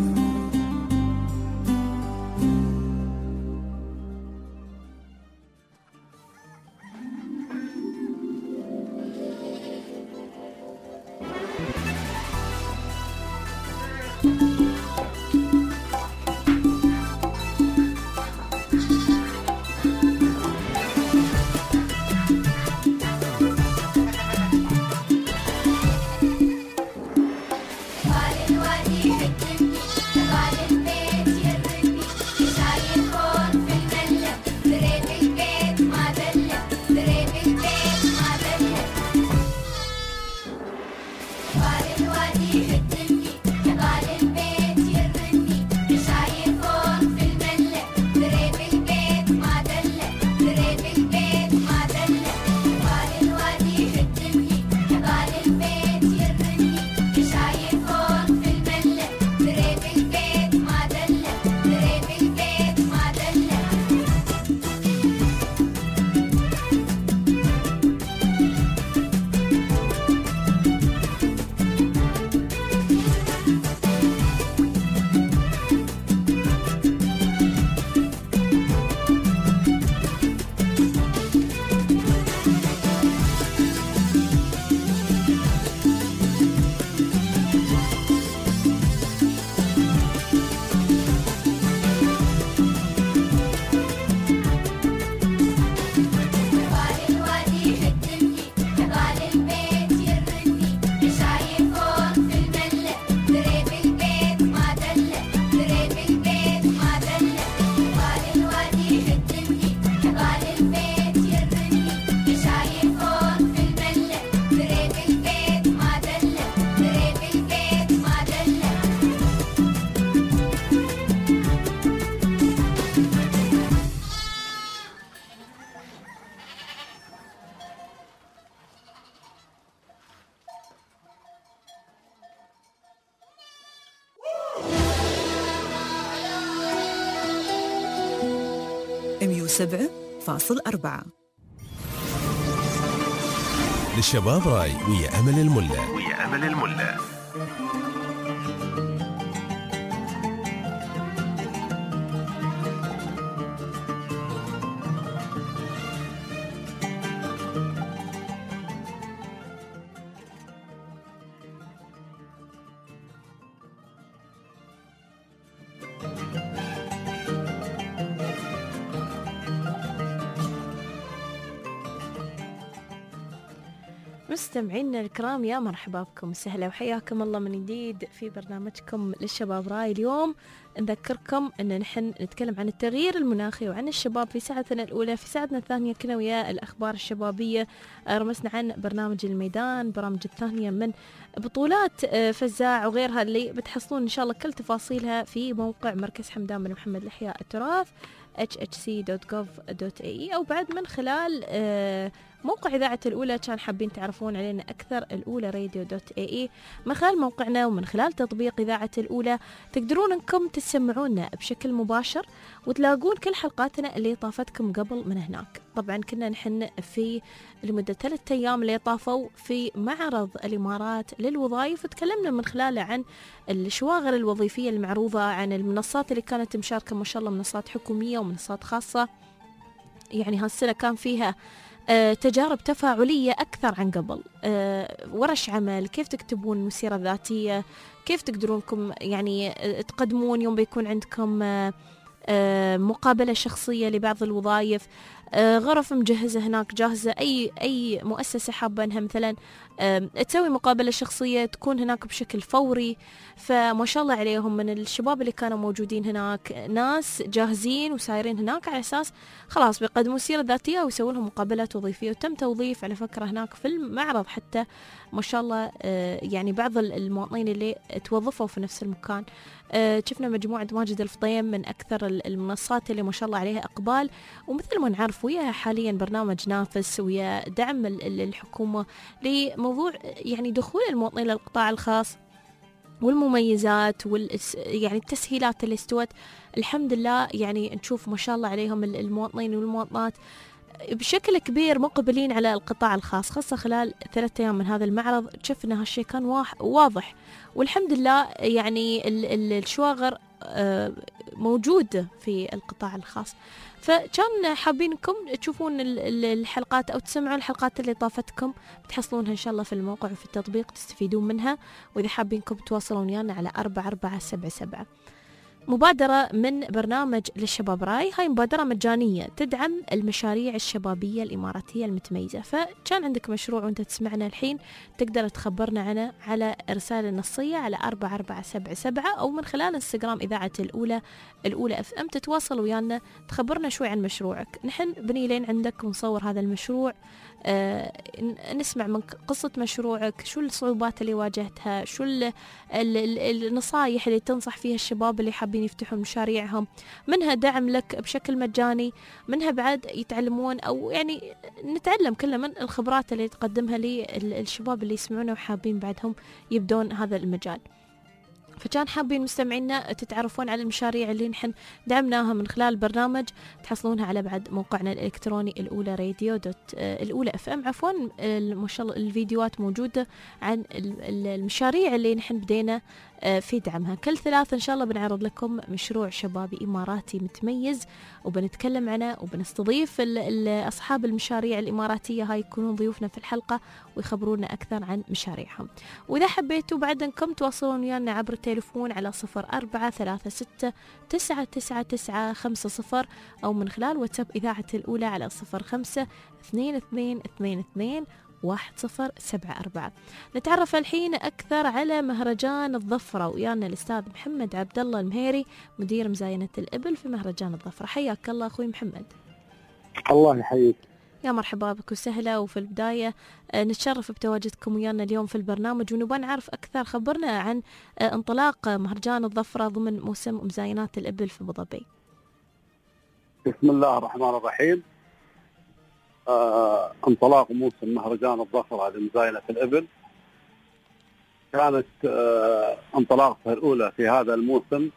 مية وسبعة فاصل أربعة. للشباب راي ويا أمل الملا. ويا أمل الملا. مستمعينا الكرام يا مرحبا بكم سهلا وحياكم الله من جديد في برنامجكم للشباب راي. اليوم نذكركم أن نحن نتكلم عن التغيير المناخي وعن الشباب في ساعتنا الأولى. في ساعتنا الثانية كنا ويا الأخبار الشبابية، رمسنا عن برنامج الميدان، برامج الثانية من بطولات فزاع وغيرها اللي بتحصلون إن شاء الله كل تفاصيلها في موقع مركز حمدان بن محمد لإحياء التراث إتش إتش سي دوت جوف دوت إي إي، أو بعد من خلال موقع إذاعة الأولى كان حابين تعرفون علينا أكثر الأولى راديو دوت إي إي. من خلال موقعنا ومن خلال تطبيق إذاعة الأولى تقدرون أنكم تسمعونا بشكل مباشر وتلاقون كل حلقاتنا اللي طافتكم قبل من هناك. طبعا كنا نحن في لمدة ثلاثة أيام اللي طافوا في معرض الإمارات للوظائف، وتكلمنا من خلاله عن الشواغل الوظيفية المعروضة، عن المنصات اللي كانت مشاركة ما شاء الله، منصات حكومية ومنصات خاصة. يعني هالسنة كان فيها أه تجارب تفاعلية أكثر عن قبل، أه ورش عمل، كيف تكتبون مسيرة ذاتية، كيف تقدرونكم يعني تقدمون يوم بيكون عندكم أه أه مقابلة شخصية لبعض الوظائف، أه غرف مجهزة هناك جاهزة. أي أي مؤسسة حابة أنها مثلا أه تسوي مقابلة شخصية تكون هناك بشكل فوري. فما شاء الله عليهم من الشباب اللي كانوا موجودين هناك ناس جاهزين وسايرين هناك على أساس خلاص بيقدموا سيرة ذاتية ويسوون لهم مقابلات وظيفية. وتم توظيف على فكرة هناك في المعرض حتى ما شاء الله أه يعني بعض المواطنين اللي توظفوا في نفس المكان. أه شفنا مجموعة ماجد الفطيم من أكثر المنصات اللي ما شاء الله عليها إقبال. ومثل ما نعرف ويا حاليا برنامج نافس ويا دعم الحكومة لموضوع يعني دخول المواطنين للقطاع الخاص، والمميزات وال يعني التسهيلات اللي استوت الحمد لله. يعني نشوف ما شاء الله عليهم المواطنين والمواطنات بشكل كبير مقبلين على القطاع الخاص، خاصة خلال ثلاثة أيام من هذا المعرض شفنا هالشيء كان واضح، والحمد لله. يعني الشواغر موجودة في القطاع الخاص، فكان حابينكم تشوفون الحلقات أو تسمعون الحلقات اللي طافتكم، بتحصلونها إن شاء الله في الموقع وفي التطبيق تستفيدون منها. وإذا حابينكم تواصلون ويانا على أربعة أربعة سبعة سبعة. مبادرة من برنامج للشباب راي، هاي مبادرة مجانية تدعم المشاريع الشبابية الإماراتية المتميزة. فكان عندك مشروع وانت تسمعنا الحين تقدر تخبرنا عنه على رسالة نصية على أربعة أربعة سبعة سبعة أو من خلال انستغرام إذاعة الأولى الأولى اف ام، تتواصل ويانا تخبرنا شوي عن مشروعك. نحن بني لين عندك ونصور هذا المشروع، آه نسمع من قصة مشروعك، شو الصعوبات اللي واجهتها، شو ال ال ال النصائح اللي تنصح فيها الشباب اللي حابين يفتحون مشاريعهم، منها دعم لك بشكل مجاني، منها بعد يتعلمون أو يعني نتعلم كل من الخبرات اللي تقدمها للشباب اللي يسمعونا وحابين بعدهم يبدون هذا المجال. فكان حابين مستمعينا تتعرفون على المشاريع اللي نحن دعمناها من خلال البرنامج، تحصلونها على بعد موقعنا الإلكتروني الأولى راديو دوت الأولى اف ام. عفوا ما شاء الله الفيديوهات موجودة عن المشاريع اللي نحن بدينا في دعمها. كل ثلاثة إن شاء الله بنعرض لكم مشروع شبابي إماراتي متميز وبنتكلم عنه وبنستضيف أصحاب المشاريع الإماراتية هاي يكونون ضيوفنا في الحلقة ويخبرونا أكثر عن مشاريعهم. وإذا حبيتوا بعد أنكم تواصلون ويانا عبر التليفون على صفر أربعة ثلاثة ستة تسعة تسعة تسعة خمسة صفر أو من خلال واتساب إذاعة الأولى على صفر خمسة اثنين اثنين اثنين اثنين واحد صفر سبعة أربعة. نتعرف الحين أكثر على مهرجان الظفرة ويانا الأستاذ محمد عبد الله المهيري مدير مزاينة الإبل في مهرجان الظفرة. حياك الله أخوي محمد. الله يحييك. يا مرحبا بك وسهلا. وفي البداية نتشرف بتواجدكم ويانا اليوم في البرنامج ونبغى نعرف أكثر، خبرنا عن انطلاق مهرجان الظفرة ضمن موسم مزاينات الإبل في أبو ظبي. بسم الله الرحمن الرحيم. آه، انطلاق موسم مهرجان الظفرة لمزاينة الإبل كانت آه، انطلاقتها الأولى في هذا الموسم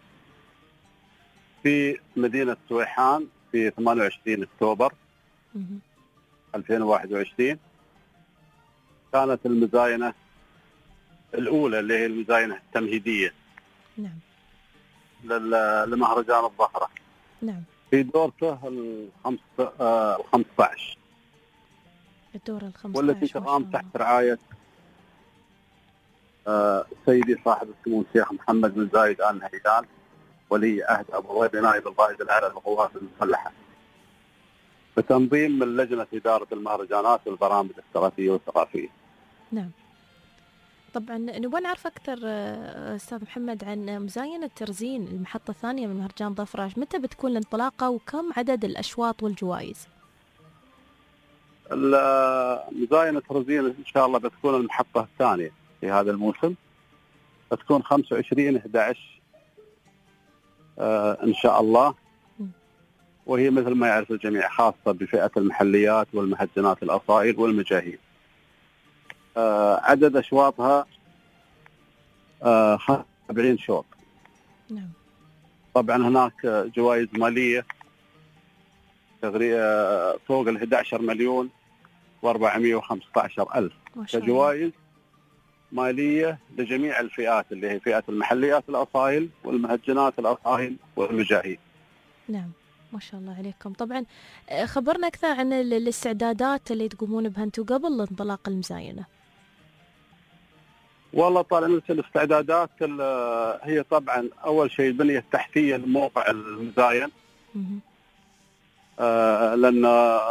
في مدينة سويحان في ثمانية وعشرين أكتوبر ألفين وواحد وعشرين. كانت المزاينة الأولى اللي هي المزاينة التمهيدية نعم لمهرجان الظفرة نعم في دورته الخمس آه الخمسة عشر الدور الخمسة والتي تقام تحت رعاية آه سيدي صاحب السمو الشيخ محمد بن زايد آل نهيان ولي عهد أبو ظبي نائب القائد الأعلى للقوات المسلحة، بتنظيم من لجنة إدارة المهرجانات والبرامج الثقافية والثقافية. نعم. طبعا نبغى نعرف أكثر أستاذ محمد عن مزاينة ترزين المحطة الثانية من مهرجان ظفرة، متى بتكون الانطلاقة وكم عدد الأشواط والجوائز؟ مزاينة ترزين إن شاء الله بتكون المحطة الثانية في هذا الموسم، بتكون خمسة وعشرين أحد عشر آه إن شاء الله، وهي مثل ما يعرف الجميع خاصة بفئة المحليات والمهجنات الأصائل والمجاهيل. آه عدد أشواطها آه خمسة وسبعين شوط. نعم. طبعا هناك جوائز مالية تقريبا فوق ال أحد عشر مليون وأربعمائة وخمسة عشر ألف كجوائز مالية لجميع الفئات اللي هي فئة المحليات الأصائل والمهجنات الأصائل والمجاهيل. نعم ما شاء الله عليكم. طبعا خبرنا أكثر عن الاستعدادات اللي تقومون بها أنتم قبل انطلاق المزاينة. والله طالما الاستعدادات هي طبعا أول شيء البنية التحتية لموقع المزاين، آه لأن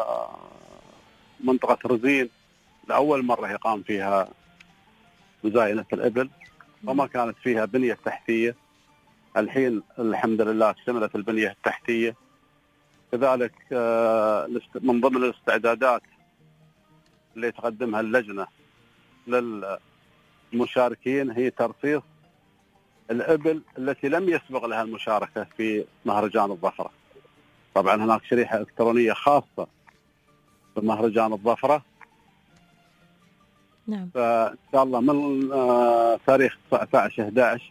منطقة رزين لأول مرة يقام فيها مزاينة الإبل وما كانت فيها بنية تحتية. الحين الحمد لله اكتملت البنية التحتية. كذلك آه من ضمن الاستعدادات اللي تقدمها اللجنة للمشاركين هي ترصيص الإبل التي لم يسبق لها المشاركة في مهرجان الظفرة. طبعا هناك شريحة إلكترونية خاصة بمهرجان الظفرة نعم. فإن شاء الله من آه تاريخ تسعة عشر إحدى عشر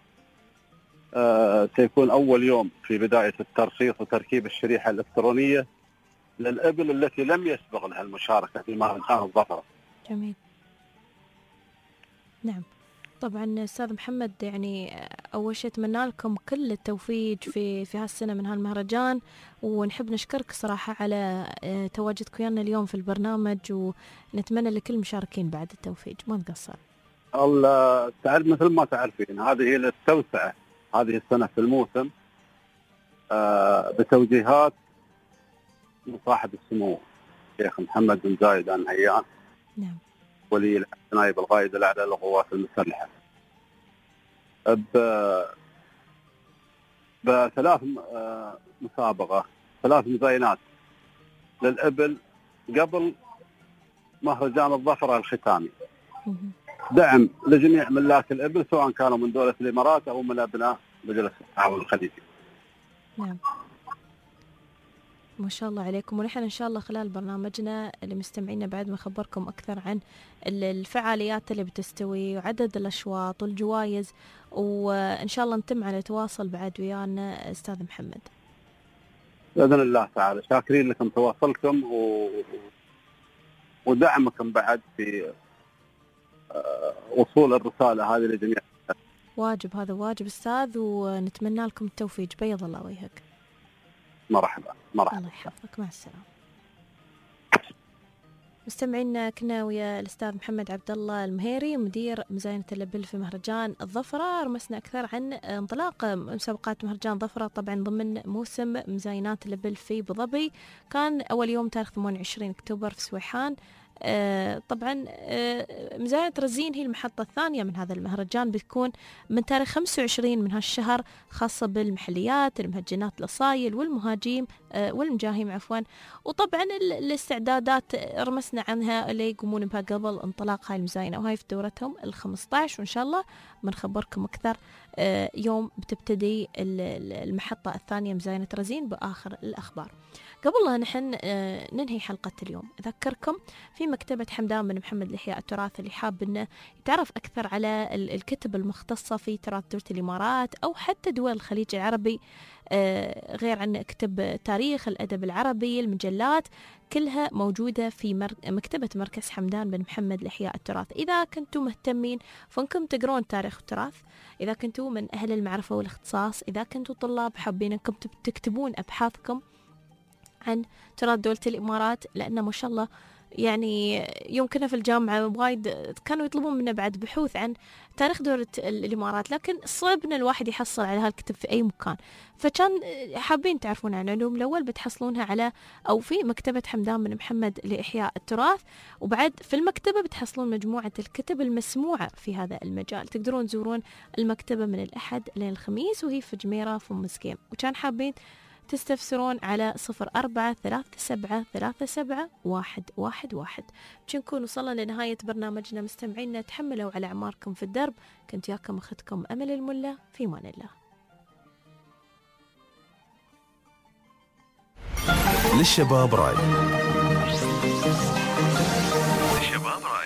آه سيكون أول يوم في بداية الترخيص وتركيب الشريحة الإلكترونية للإبل التي لم يسبق لها المشاركة في مهرجان الظفرة. جميل. نعم. طبعا أستاذ محمد، يعني أول شيء أتمنى لكم كل التوفيق في في هالسنة من هالمهرجان، ونحب نشكرك صراحة على تواجدك ويانا اليوم في البرنامج، ونتمنى لكل المشاركين بعد التوفيق، ما نقصر. الله تعرف، مثل ما تعرفين هذه هي التوسعة هذه السنة في الموسم آه بتوجيهات من صاحب السمو الشيخ محمد بن زايد آل نهيان. نعم. ولي العهد نائب القائد الأعلى للقوات المسلحة ب بثلاث مسابقة، ثلاث مزاينات للإبل قبل مهرجان الظفرة الختامي، دعم لجميع ملاك الإبل سواء كانوا من دولة الإمارات أو من أبناء مجلس التعاون الخليجي. نعم. ما شاء الله عليكم، ونحن إن شاء الله خلال برنامجنا اللي مستمعينا بعد ما خبركم أكثر عن الفعاليات اللي بتستوي وعدد الأشواط والجوائز، وإن شاء الله نتم على تواصل بعد ويانا أستاذ محمد. بإذن الله تعالى، شاكرين لكم تواصلكم و... ودعمكم بعد في وصول الرسالة هذه لجميع. واجب، هذا واجب أستاذ، ونتمنى لكم التوفيق. بيض الله وجهك. مرحبا مرحبا. الله يحفظك، مع السلامة. مستمعينا، كنا ويا الأستاذ محمد عبد الله المهيري مدير مزاينة الإبل في مهرجان الظفرة، رمسنا أكثر عن انطلاق مسابقات مهرجان ظفرة طبعا ضمن موسم مزاينات الإبل في أبو ظبي. كان أول يوم تاريخ ثمانية وعشرين أكتوبر في سويحان. آه طبعا آه مزاينة رزين هي المحطة الثانية من هذا المهرجان، بتكون من تاريخ خمسة وعشرين من هالشهر، خاصة بالمحليات، المهجنات، الأصايل والمهاجيم آه والمجاهيم عفوا. وطبعا الاستعدادات رمسنا عنها اللي يقومون بها قبل انطلاق هاي المزاينة، وهاي في دورتهم الخمسة عشر، وإن شاء الله بنخبركم أكثر آه يوم بتبتدي المحطة الثانية مزاينة رزين بآخر الأخبار. قبل لا نحن ننهي حلقة اليوم، أذكركم في مكتبة حمدان بن محمد لإحياء التراث، اللي حاب إنه يتعرف أكثر على الكتب المختصة في تراث دولة الإمارات أو حتى دول الخليج العربي، غير عن كتب تاريخ الأدب العربي، المجلات كلها موجودة في مكتبة مركز حمدان بن محمد لإحياء التراث. إذا كنتم مهتمين فانكم تقرون تاريخ التراث، إذا كنتم من أهل المعرفة والاختصاص، إذا كنتم طلاب حابين أنكم تكتبون أبحاثكم عن تراث دولة الإمارات، لأن ما شاء الله يعني يمكن في الجامعة وايد كانوا يطلبون منا بعد بحوث عن تاريخ دولة الإمارات، لكن صعبنا الواحد يحصل على هالكتب في أي مكان، فكان حابين تعرفون عن علوم الأول بتحصلونها على أو في مكتبة حمدان بن محمد لإحياء التراث، وبعد في المكتبة بتحصلون مجموعة الكتب المسموعة في هذا المجال. تقدرون تزورون المكتبة من الأحد للخميس، وهي في جميرة في مسقيم، وكان حابين تستفسرون على صفر أربعة ثلاثة سبعة ثلاثة سبعة واحد واحد واحد. بنكون وصلنا لنهاية برنامجنا. مستمعينا، تحملوا على أعماركم في الدرب. كنت ياكم أختكم أمل الملا، في مان الله. للشباب راي. للشباب راي.